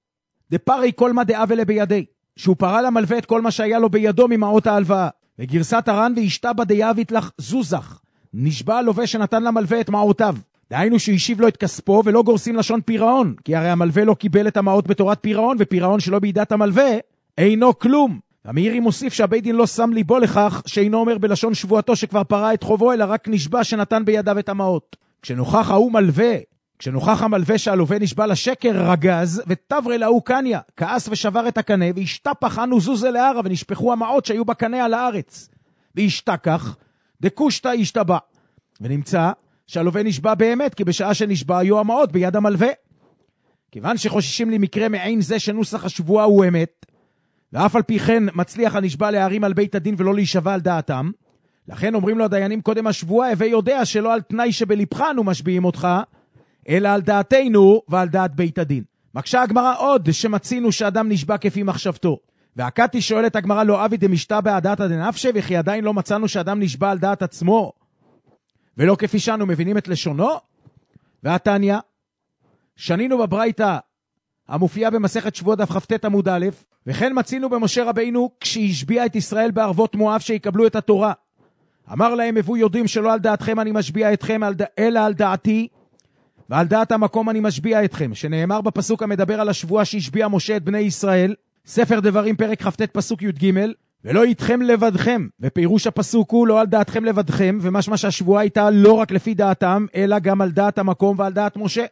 דפרי כל מה דאבלה בידי, שהוא פרה למלווה את כל מה שהיה לו בידו ממעות ההלוואה. וגרסת הר"ן, וישתבע דיאבית לך זוזח, נשבע הלווה שנתן למלווה את מעותיו. דהיינו שהשיב לו את כספו, ולא גורסים לשון פירעון, כי הרי המלווה לא קיבל את המעות בתורת פירעון, ופירעון שלא בידת המלווה אינו כלום. המאירי מוסיף שהבית דין לא שם ליבו לכך, שאינו אומר בלשון שבועתו שכבר פרה את חובו, אלא רק נשבע שנתן בידיו את המעות. כשנוכח ההוא מלווה, כשנוכח המלווה שהלווה נשבע לשקר, רגז, ותברה להוא קניה, כעס ושבר את הקנה, והשתפח אנו זוזה לערה, ונשפחו המעות שהיו בקנה על הארץ. והשתכח, דקושתא השתבע. ונמצא שהלווה נשבע באמת, כי בשעה שנשבע היו המעות ביד המלווה. כיוון שחוששים לי מקרה מעין זה שנוסח השבועה הוא אמת, ואף על פי כן מצליח הנשבע להרים על בית הדין ולא להישבע על דעתם, לכן אומרים לו הדיינים קודם השבועה, הווה יודע שלא על תנאי שבלבך אנו משביעים אותך, אלא על דעתנו ועל דעת בית הדין. מקשה הגמרא עוד שמצינו שאדם נשבע כפי מחשבתו. והקתי שואלת הגמרא לא אבי דמשתבע דעתא דנפשי, וכי עדיין לא מצאנו שאדם נשבע על דעת עצמו, ולא כפי שאנו מבינים את לשונו. והתניא, שנינו בברייתא המופיעה במסכת שבועות דף כ"ט עמוד א', וכן מצינו במשה רבינו כשהשביע את ישראל בערבות מואב שיקבלו את התורה. אמר להם, הבו יודעים שלא על דעתכם אני משביע אתכם, אלא על דעתי, ועל דעת המקום אני משביע אתכם, שנאמר בפסוק המדבר על השבועה שהשביע משה את בני ישראל, ספר דברים פרק כ"ט פסוק י"ג, ולא איתכם לבדכם, ופירוש הפסוק הוא לא על דעתכם לבדכם, ומשמע שהשבועה הייתה לא רק לפי דעתם, אלא גם על דעת המקום ועל דעת משה.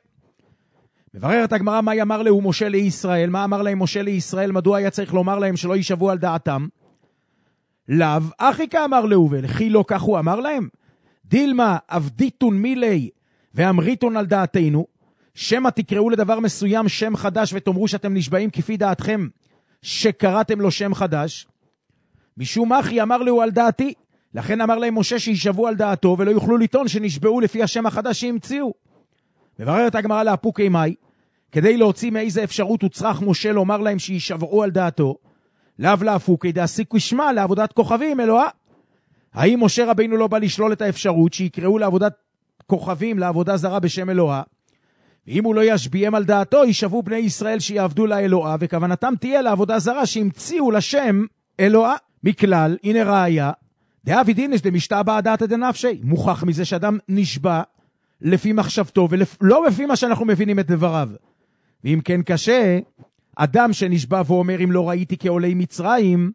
מבררת הגמרא מה אמר להו משה לישראל, מה אמר להם משה לישראל, מדוע היה צריך לומר להם שלא יישבו על דעתם? לאו, אחי כאמר להו, ולכי לא כך הוא אמר להם? דילמה עבדיתון מילי ואמריתון על דעתנו, שמה תקראו לדבר מסוים שם חדש ותאמרו שאתם נשבעים כפי דעתכם שקראתם לו שם חדש, משום אחי אמר להו על דעתי, לכן אמר להם משה שישבו על דעתו ולא יוכלו לטעון שנשבעו לפי השם החדש שהמציאו. מבררת הגמרא לאפוקי מאי, כדי להוציא מאיזה אפשרות הוצרך משה לומר להם שישבעו על דעתו, לאו לאפוקי דעסיק ושמע לעבודת כוכבים אלוהה. האם משה רבינו לא בא לשלול את האפשרות שיקראו לעבודת כוכבים לעבודה זרה בשם אלוהה? ואם הוא לא ישביעם על דעתו, יישבו בני ישראל שיעבדו לאלוהה, וכוונתם תהיה לעבודה זרה שהמציאו לשם אלוהה. מכלל, הנה ראיה, דאבי דינש דמשתבע דעתא דנפשי, מוכח מזה שאדם נשבע לפי מחשבתו, ולא לפי מה שאנחנו מבינים את דבריו. ואם כן קשה, אדם שנשבע ואומר אם לא ראיתי כעולי מצרים,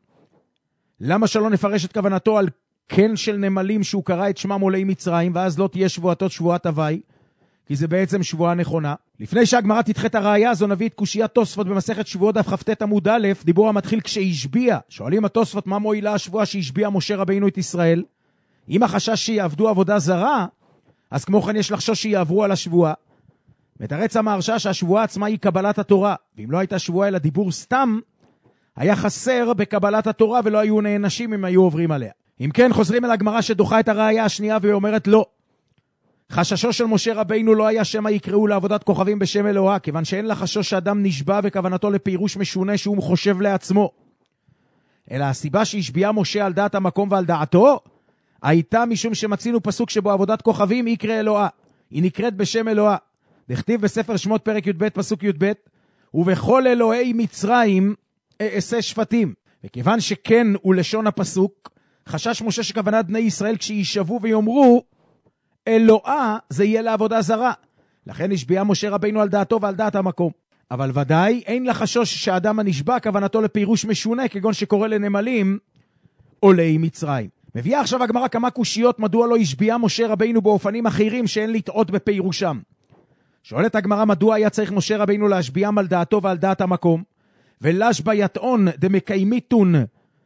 למה שלא נפרש את כוונתו על כן של נמלים שהוא קרא את שמם עולי מצרים, ואז לא תהיה שבועתו שבועת הווי, כי זה בעצם שבועה נכונה. לפני שהגמרא תדחה את הראיה הזו, נביא את קושיית תוספות במסכת שבועות דף כ"ט עמוד א', דיבור המתחיל כשהשביע. שואלים התוספות מה מועילה השבועה שהשביע משה רבינו את ישראל? אם החשש שיעבדו עבודה זרה, אז כמו כן יש לחשוש שיעברו על השבועה. מתרץ המהרש"א שהשבועה עצמה היא קבלת התורה, ואם לא הייתה שבועה אלא דיבור סתם, היה חסר בקבלת התורה ולא היו נענשים אם היו עוברים עליה. אם כן חוזרים אל הגמרא שדוחה את הראיה השנייה והיא אומרת לא. חששו של משה רבינו לא היה שמה יקראו לעבודת כוכבים בשם אלוהה, כיוון שאין לה חשוש שאדם נשבע וכוונתו לפירוש משונה שהוא חושב לעצמו. אלא הסיבה שהשביע משה על דעת המקום ועל דעתו, הייתה משום שמצינו פסוק שבו עבודת כוכבים יקרא אלוהה. היא נקראת בשם אלוהה. דכתיב בספר שמות פרק י"ב פסוק י"ב, ובכל אלוהי מצרים אעשה שפטים. וכיוון שכן הוא לשון הפסוק, חשש משה שכוונת בני ישראל כשישבו ויאמרו אלוהה זה יהיה לעבודה זרה. לכן השביע משה רבינו על דעתו ועל דעת המקום. אבל ודאי אין לחשוש שהאדם הנשבע כוונתו לפירוש משונה, כגון שקורא לנמלים עולי מצרים. מביאה עכשיו הגמרא כמה קושיות מדוע לא השביע משה רבינו באופנים אחרים שאין לטעות בפירושם. שואלת הגמרא מדוע היה צריך משה רבינו להשביעם על דעתו ועל דעת המקום, ולשבע יתעון דמקיימיתון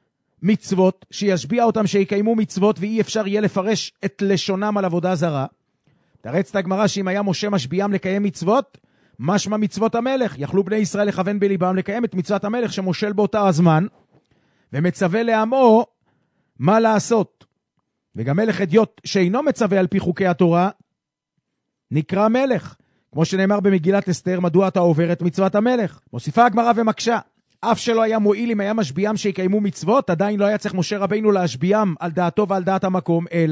מצוות, שישביע אותם שיקיימו מצוות ואי אפשר יהיה לפרש את לשונם על עבודה זרה. תרץ את הגמרא שאם היה משה משביעם לקיים מצוות, משמע מצוות המלך, יכלו בני ישראל לכוון בליבם לקיים את מצוות המלך שמושל באותה הזמן, ומצווה לעמו מה לעשות. וגם מלך אדיוט שאינו מצווה על פי חוקי התורה, נקרא מלך. כמו שנאמר במגילת אסתר, מדוע אתה עובר את מצוות המלך? מוסיפה הגמרא ומקשה, אף שלא היה מועיל אם היה משביעם שיקיימו מצוות, עדיין לא היה צריך משה רבינו להשביעם על דעתו ועל דעת המקום, אלא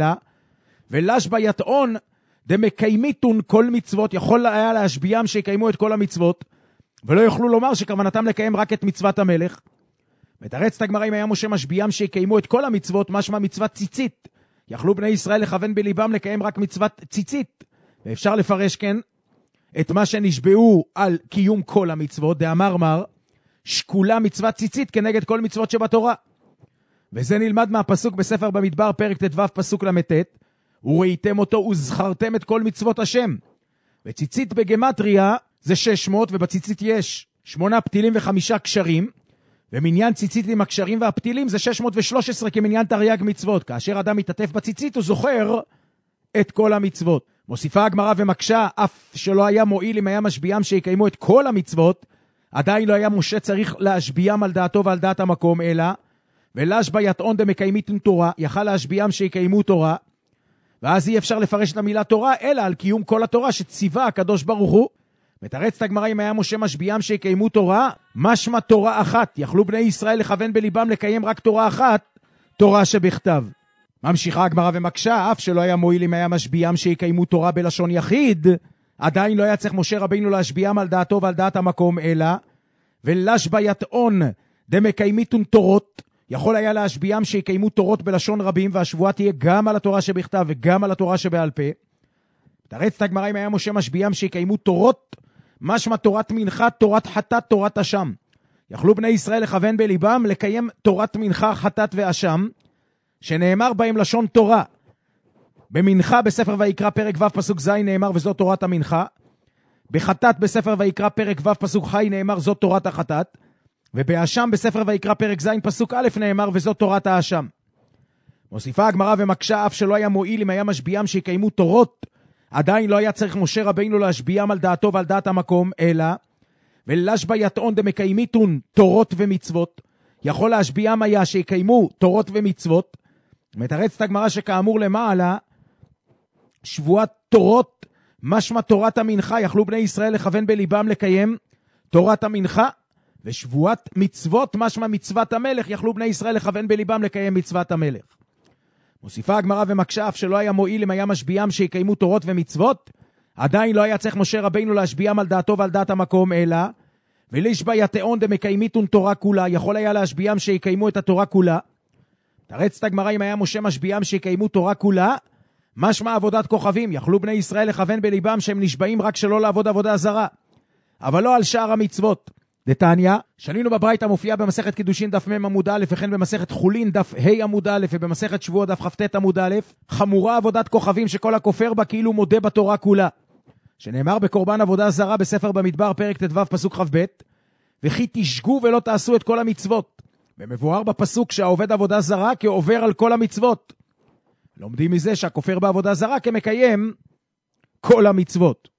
ולשבע יטעון דמקיימיתון כל מצוות, יכול היה להשביעם שיקיימו את כל המצוות, ולא יוכלו לומר שכוונתם לקיים רק את מצוות המלך. מתרצת הגמרא, אם היה משה משביעם שיקיימו את כל המצוות, משמע מצוות ציצית, יכלו בני ישראל לכוון בליבם לקיים רק מצוות ציצית, ואפשר לפרש כן את מה שנשבעו על קיום כל המצוות, דאמר מר שקולה מצוות ציצית כנגד כל מצוות שבתורה. וזה נלמד מהפסוק בספר במדבר פרק ט"ו פסוק למתת, וראיתם אותו וזכרתם את כל מצוות השם. וציצית בגמטריה זה שש מאות, ובציצית יש שמונה פתילים וחמישה קשרים, ומניין ציצית עם הקשרים והפתילים זה שש מאות ושלוש עשרה כמניין תרי"ג מצוות. כאשר אדם מתעטף בציצית הוא זוכר את כל המצוות. מוסיפה הגמרא ומקשה, אף שלא היה מועיל אם היה משביעם שיקיימו את כל המצוות, עדיין לא היה משה צריך להשביעם על דעתו ועל דעת המקום, אלא ולשבע יטעון דמקיימיתון תורה, יכל להשביעם שיקיימו תורה, ואז אי אפשר לפרש את המילה תורה, אלא על קיום כל התורה שציווה הקדוש ברוך הוא. מתרצת הגמרא, אם היה משה משביעם שיקיימו תורה, משמע תורה אחת, יכלו בני ישראל לכוון בליבם לקיים רק תורה אחת, תורה שבכתב. ממשיכה הגמרא ומקשה, אף שלא היה מועיל אם היה משביעם שיקיימו תורה בלשון יחיד, עדיין לא היה צריך משה רבינו להשביעם על דעתו ועל דעת המקום, אלא ולשבע יטעון דמקיימיתון תורות, יכול היה להשביעם שיקיימו תורות בלשון רבים, והשבועה תהיה גם על התורה שבכתב וגם על התורה שבעל פה. מתרצת הגמרא, אם היה משה משביעם שיקיימו תורות, משמע תורת מנחה, תורת חטאת, תורת אשם. יכלו בני ישראל לכוון בליבם לקיים תורת מנחה, חטאת ואשם, שנאמר בהם לשון תורה. במנחה בספר ויקרא פרק ו' פסוק ז' נאמר וזו תורת המנחה. בחטאת בספר ויקרא פרק ו' פסוק ח' נאמר זו תורת החטאת. ובאשם בספר ויקרא פרק ז' פסוק א' נאמר וזו תורת האשם. מוסיפה הגמרא ומקשה, אף שלא היה מועיל אם היה משביעם שיקיימו תורות, עדיין לא היה צריך משה רבינו להשביעם על דעתו ועל דעת המקום, אלא ולשבע יטעון דמקיימיתון תורות ומצוות, יכול להשביעם היה שיקיימו תורות ומצוות. מתרצת הגמרא שכאמור למעלה, שבועת תורות משמע תורת המנחה, יכלו בני ישראל לכוון בליבם לקיים תורת המנחה, ושבועת מצוות משמע מצוות המלך, יכלו בני ישראל לכוון בליבם לקיים מצוות המלך. מוסיפה הגמרא ומקשה, אף שלא היה מועיל אם היה משביעם שיקיימו תורות ומצוות, עדיין לא היה צריך משה רבינו להשביעם על דעתו ועל דעת המקום, אלא ולשבע יטעון דמקיימיתון תורה כולה, יכול היה להשביעם שיקיימו את התורה כולה. תרצת הגמרא, אם היה משה משביעם שיקיימו תורה כולה, משמע עבודת כוכבים, יכלו בני ישראל לכוון בליבם שהם נשבעים רק שלא לעבוד עבודה זרה, אבל לא על שאר המצוות. דתניא, שנינו בברייתא מופיע במסכת קידושין דף מ' עמוד א', וכן במסכת חולין דף ה' עמוד א', ובמסכת שבועות דף כ"ט עמוד א', חמורה עבודת כוכבים שכל הכופר בה כאילו מודה בתורה כולה. שנאמר בקורבן עבודה זרה בספר במדבר פרק ט"ו פסוק כ"ב, וכי תשגו ולא תעשו את כל המצוות. ומבואר בפסוק שהעובד עבודה זרה כעובר על כל המצוות. לומדים מזה שהכופר בעבודה זרה כמקיים כל המצוות.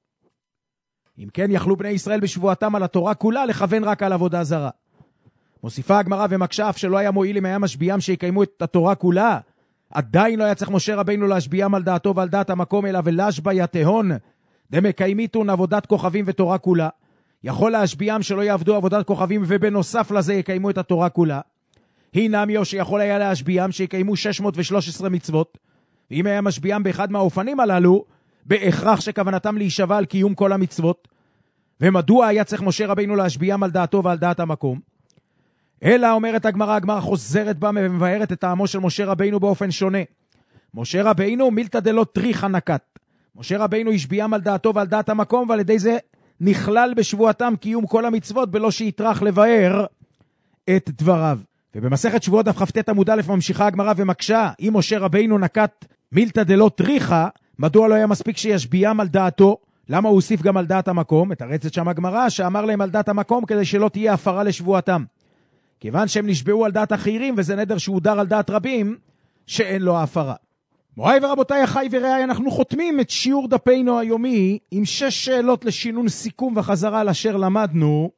אם כן, יכלו בני ישראל בשבועתם על התורה כולה לכוון רק על עבודה זרה. מוסיפה הגמרא ומקשה, אף שלא היה מועיל אם היה משביעם שיקיימו את התורה כולה, עדיין לא היה צריך משה רבינו להשביעם על דעתו ועל דעת המקום, אלא ולשבע יטעון דמקיימיתון עבודת כוכבים ותורה כולה. יכול להשביעם שלא יעבדו עבודת כוכבים ובנוסף לזה יקיימו את התורה כולה. הינם יו שיכול היה להשביעם שיקיימו שש מאות ושלוש עשרה מצוות, ואם היה משביעם באחד מהאופנים הללו, בהכרח שכוונתם להישבע על קיום כל המצוות. ומדוע היה צריך משה רבינו להשביעם על דעתו ועל דעת המקום? אלא אומרת הגמרא, הגמרא חוזרת בה ומבארת את טעמו של משה רבינו באופן שונה. משה רבינו מילתא דלא טריחא נקט. משה רבינו השביעם על דעתו ועל דעת המקום, ועל ידי זה נכלל בשבועתם קיום כל המצוות בלא שיטרח לבאר את דבריו. ובמסכת שבועות דף כ"ט עמוד א' ממשיכה הגמרא ומקשה, אם משה רבינו נקט מילתא דלא טריחא, מדוע לא היה מספיק שישביעם על דעתו? למה הוא הוסיף גם על דעת המקום? מתרצת שם הגמרא שאמר להם על דעת המקום כדי שלא תהיה הפרה לשבועתם. כיוון שהם נשבעו על דעת אחרים, וזה נדר שהודר על דעת רבים, שאין לו הפרה. מוריי ורבותיי, אחי ורעי, אנחנו חותמים את שיעור דפינו היומי עם שש שאלות לשינון סיכום וחזרה על אשר למדנו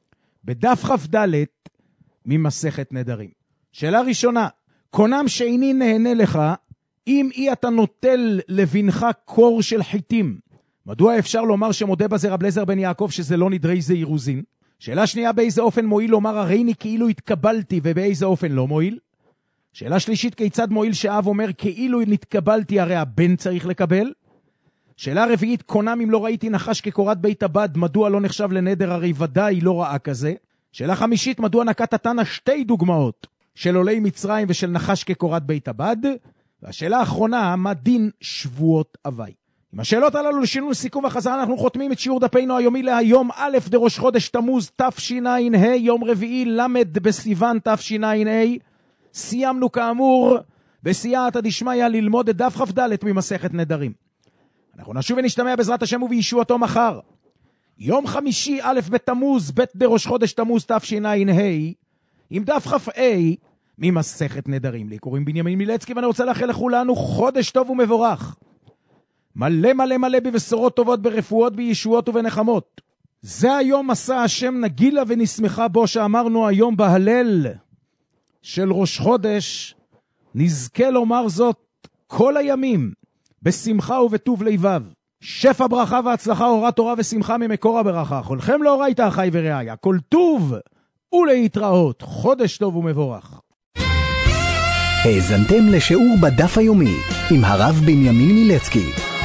בדף כ"ד ממסכת נדרים. שאלה ראשונה, קונם שאיני נהנה לך, אם אי אתה נוטל לבנך קור של חיטים, מדוע אפשר לומר שמודה בזה רב אליעזר בן יעקב שזה לא נדרי זעירוזין? שאלה שנייה, באיזה אופן מועיל לומר הריני כאילו התקבלתי ובאיזה אופן לא מועיל? שאלה שלישית, כיצד מועיל שאב אומר כאילו נתקבלתי הרי הבן צריך לקבל? שאלה רביעית, קונם אם לא ראיתי נחש כקורת בית הבד, מדוע לא נחשב לנדר הרי ודאי לא ראה כזה? שאלה חמישית, מדוע נקט התנא שתי דוגמאות של עולי מצרים ושל נחש כקורת בית הבד? והשאלה האחרונה, מה דין שבועות אביי? עם השאלות הללו לשינוי סיכום וחזרה אנחנו חותמים את שיעור דפינו היומי להיום א' דראש חודש תמוז תשע"ה, יום רביעי למד בסיוון תשע"ה. סיימנו כאמור בסייעתא דשמיא ללמוד את דף כ"ד ממסכת נדרים. אנחנו נשוב ונשתמע בעזרת השם ובישועתו מחר. יום חמישי א' בתמוז ב' דראש חודש תמוז תשע"ה עם דף כ"ה ממסכת נדרים. לי קוראים בנימין מילצקי ואני רוצה לאחל לכולנו חודש טוב ומבורך. מלא מלא מלא בבשורות טובות, ברפואות, בישועות ובנחמות. זה היום עשה השם נגילה ונשמחה בו, שאמרנו היום בהלל של ראש חודש. נזכה לומר זאת כל הימים בשמחה ובטוב לבב. שפע ברכה והצלחה, אורת תורה ושמחה ממקור הברכה. כולכם לאורייתא אחי ורעיה, כל טוב ולהתראות. חודש טוב ומבורך. האזנתם לשיעור בדף היומי עם הרב בנימין מילצקי.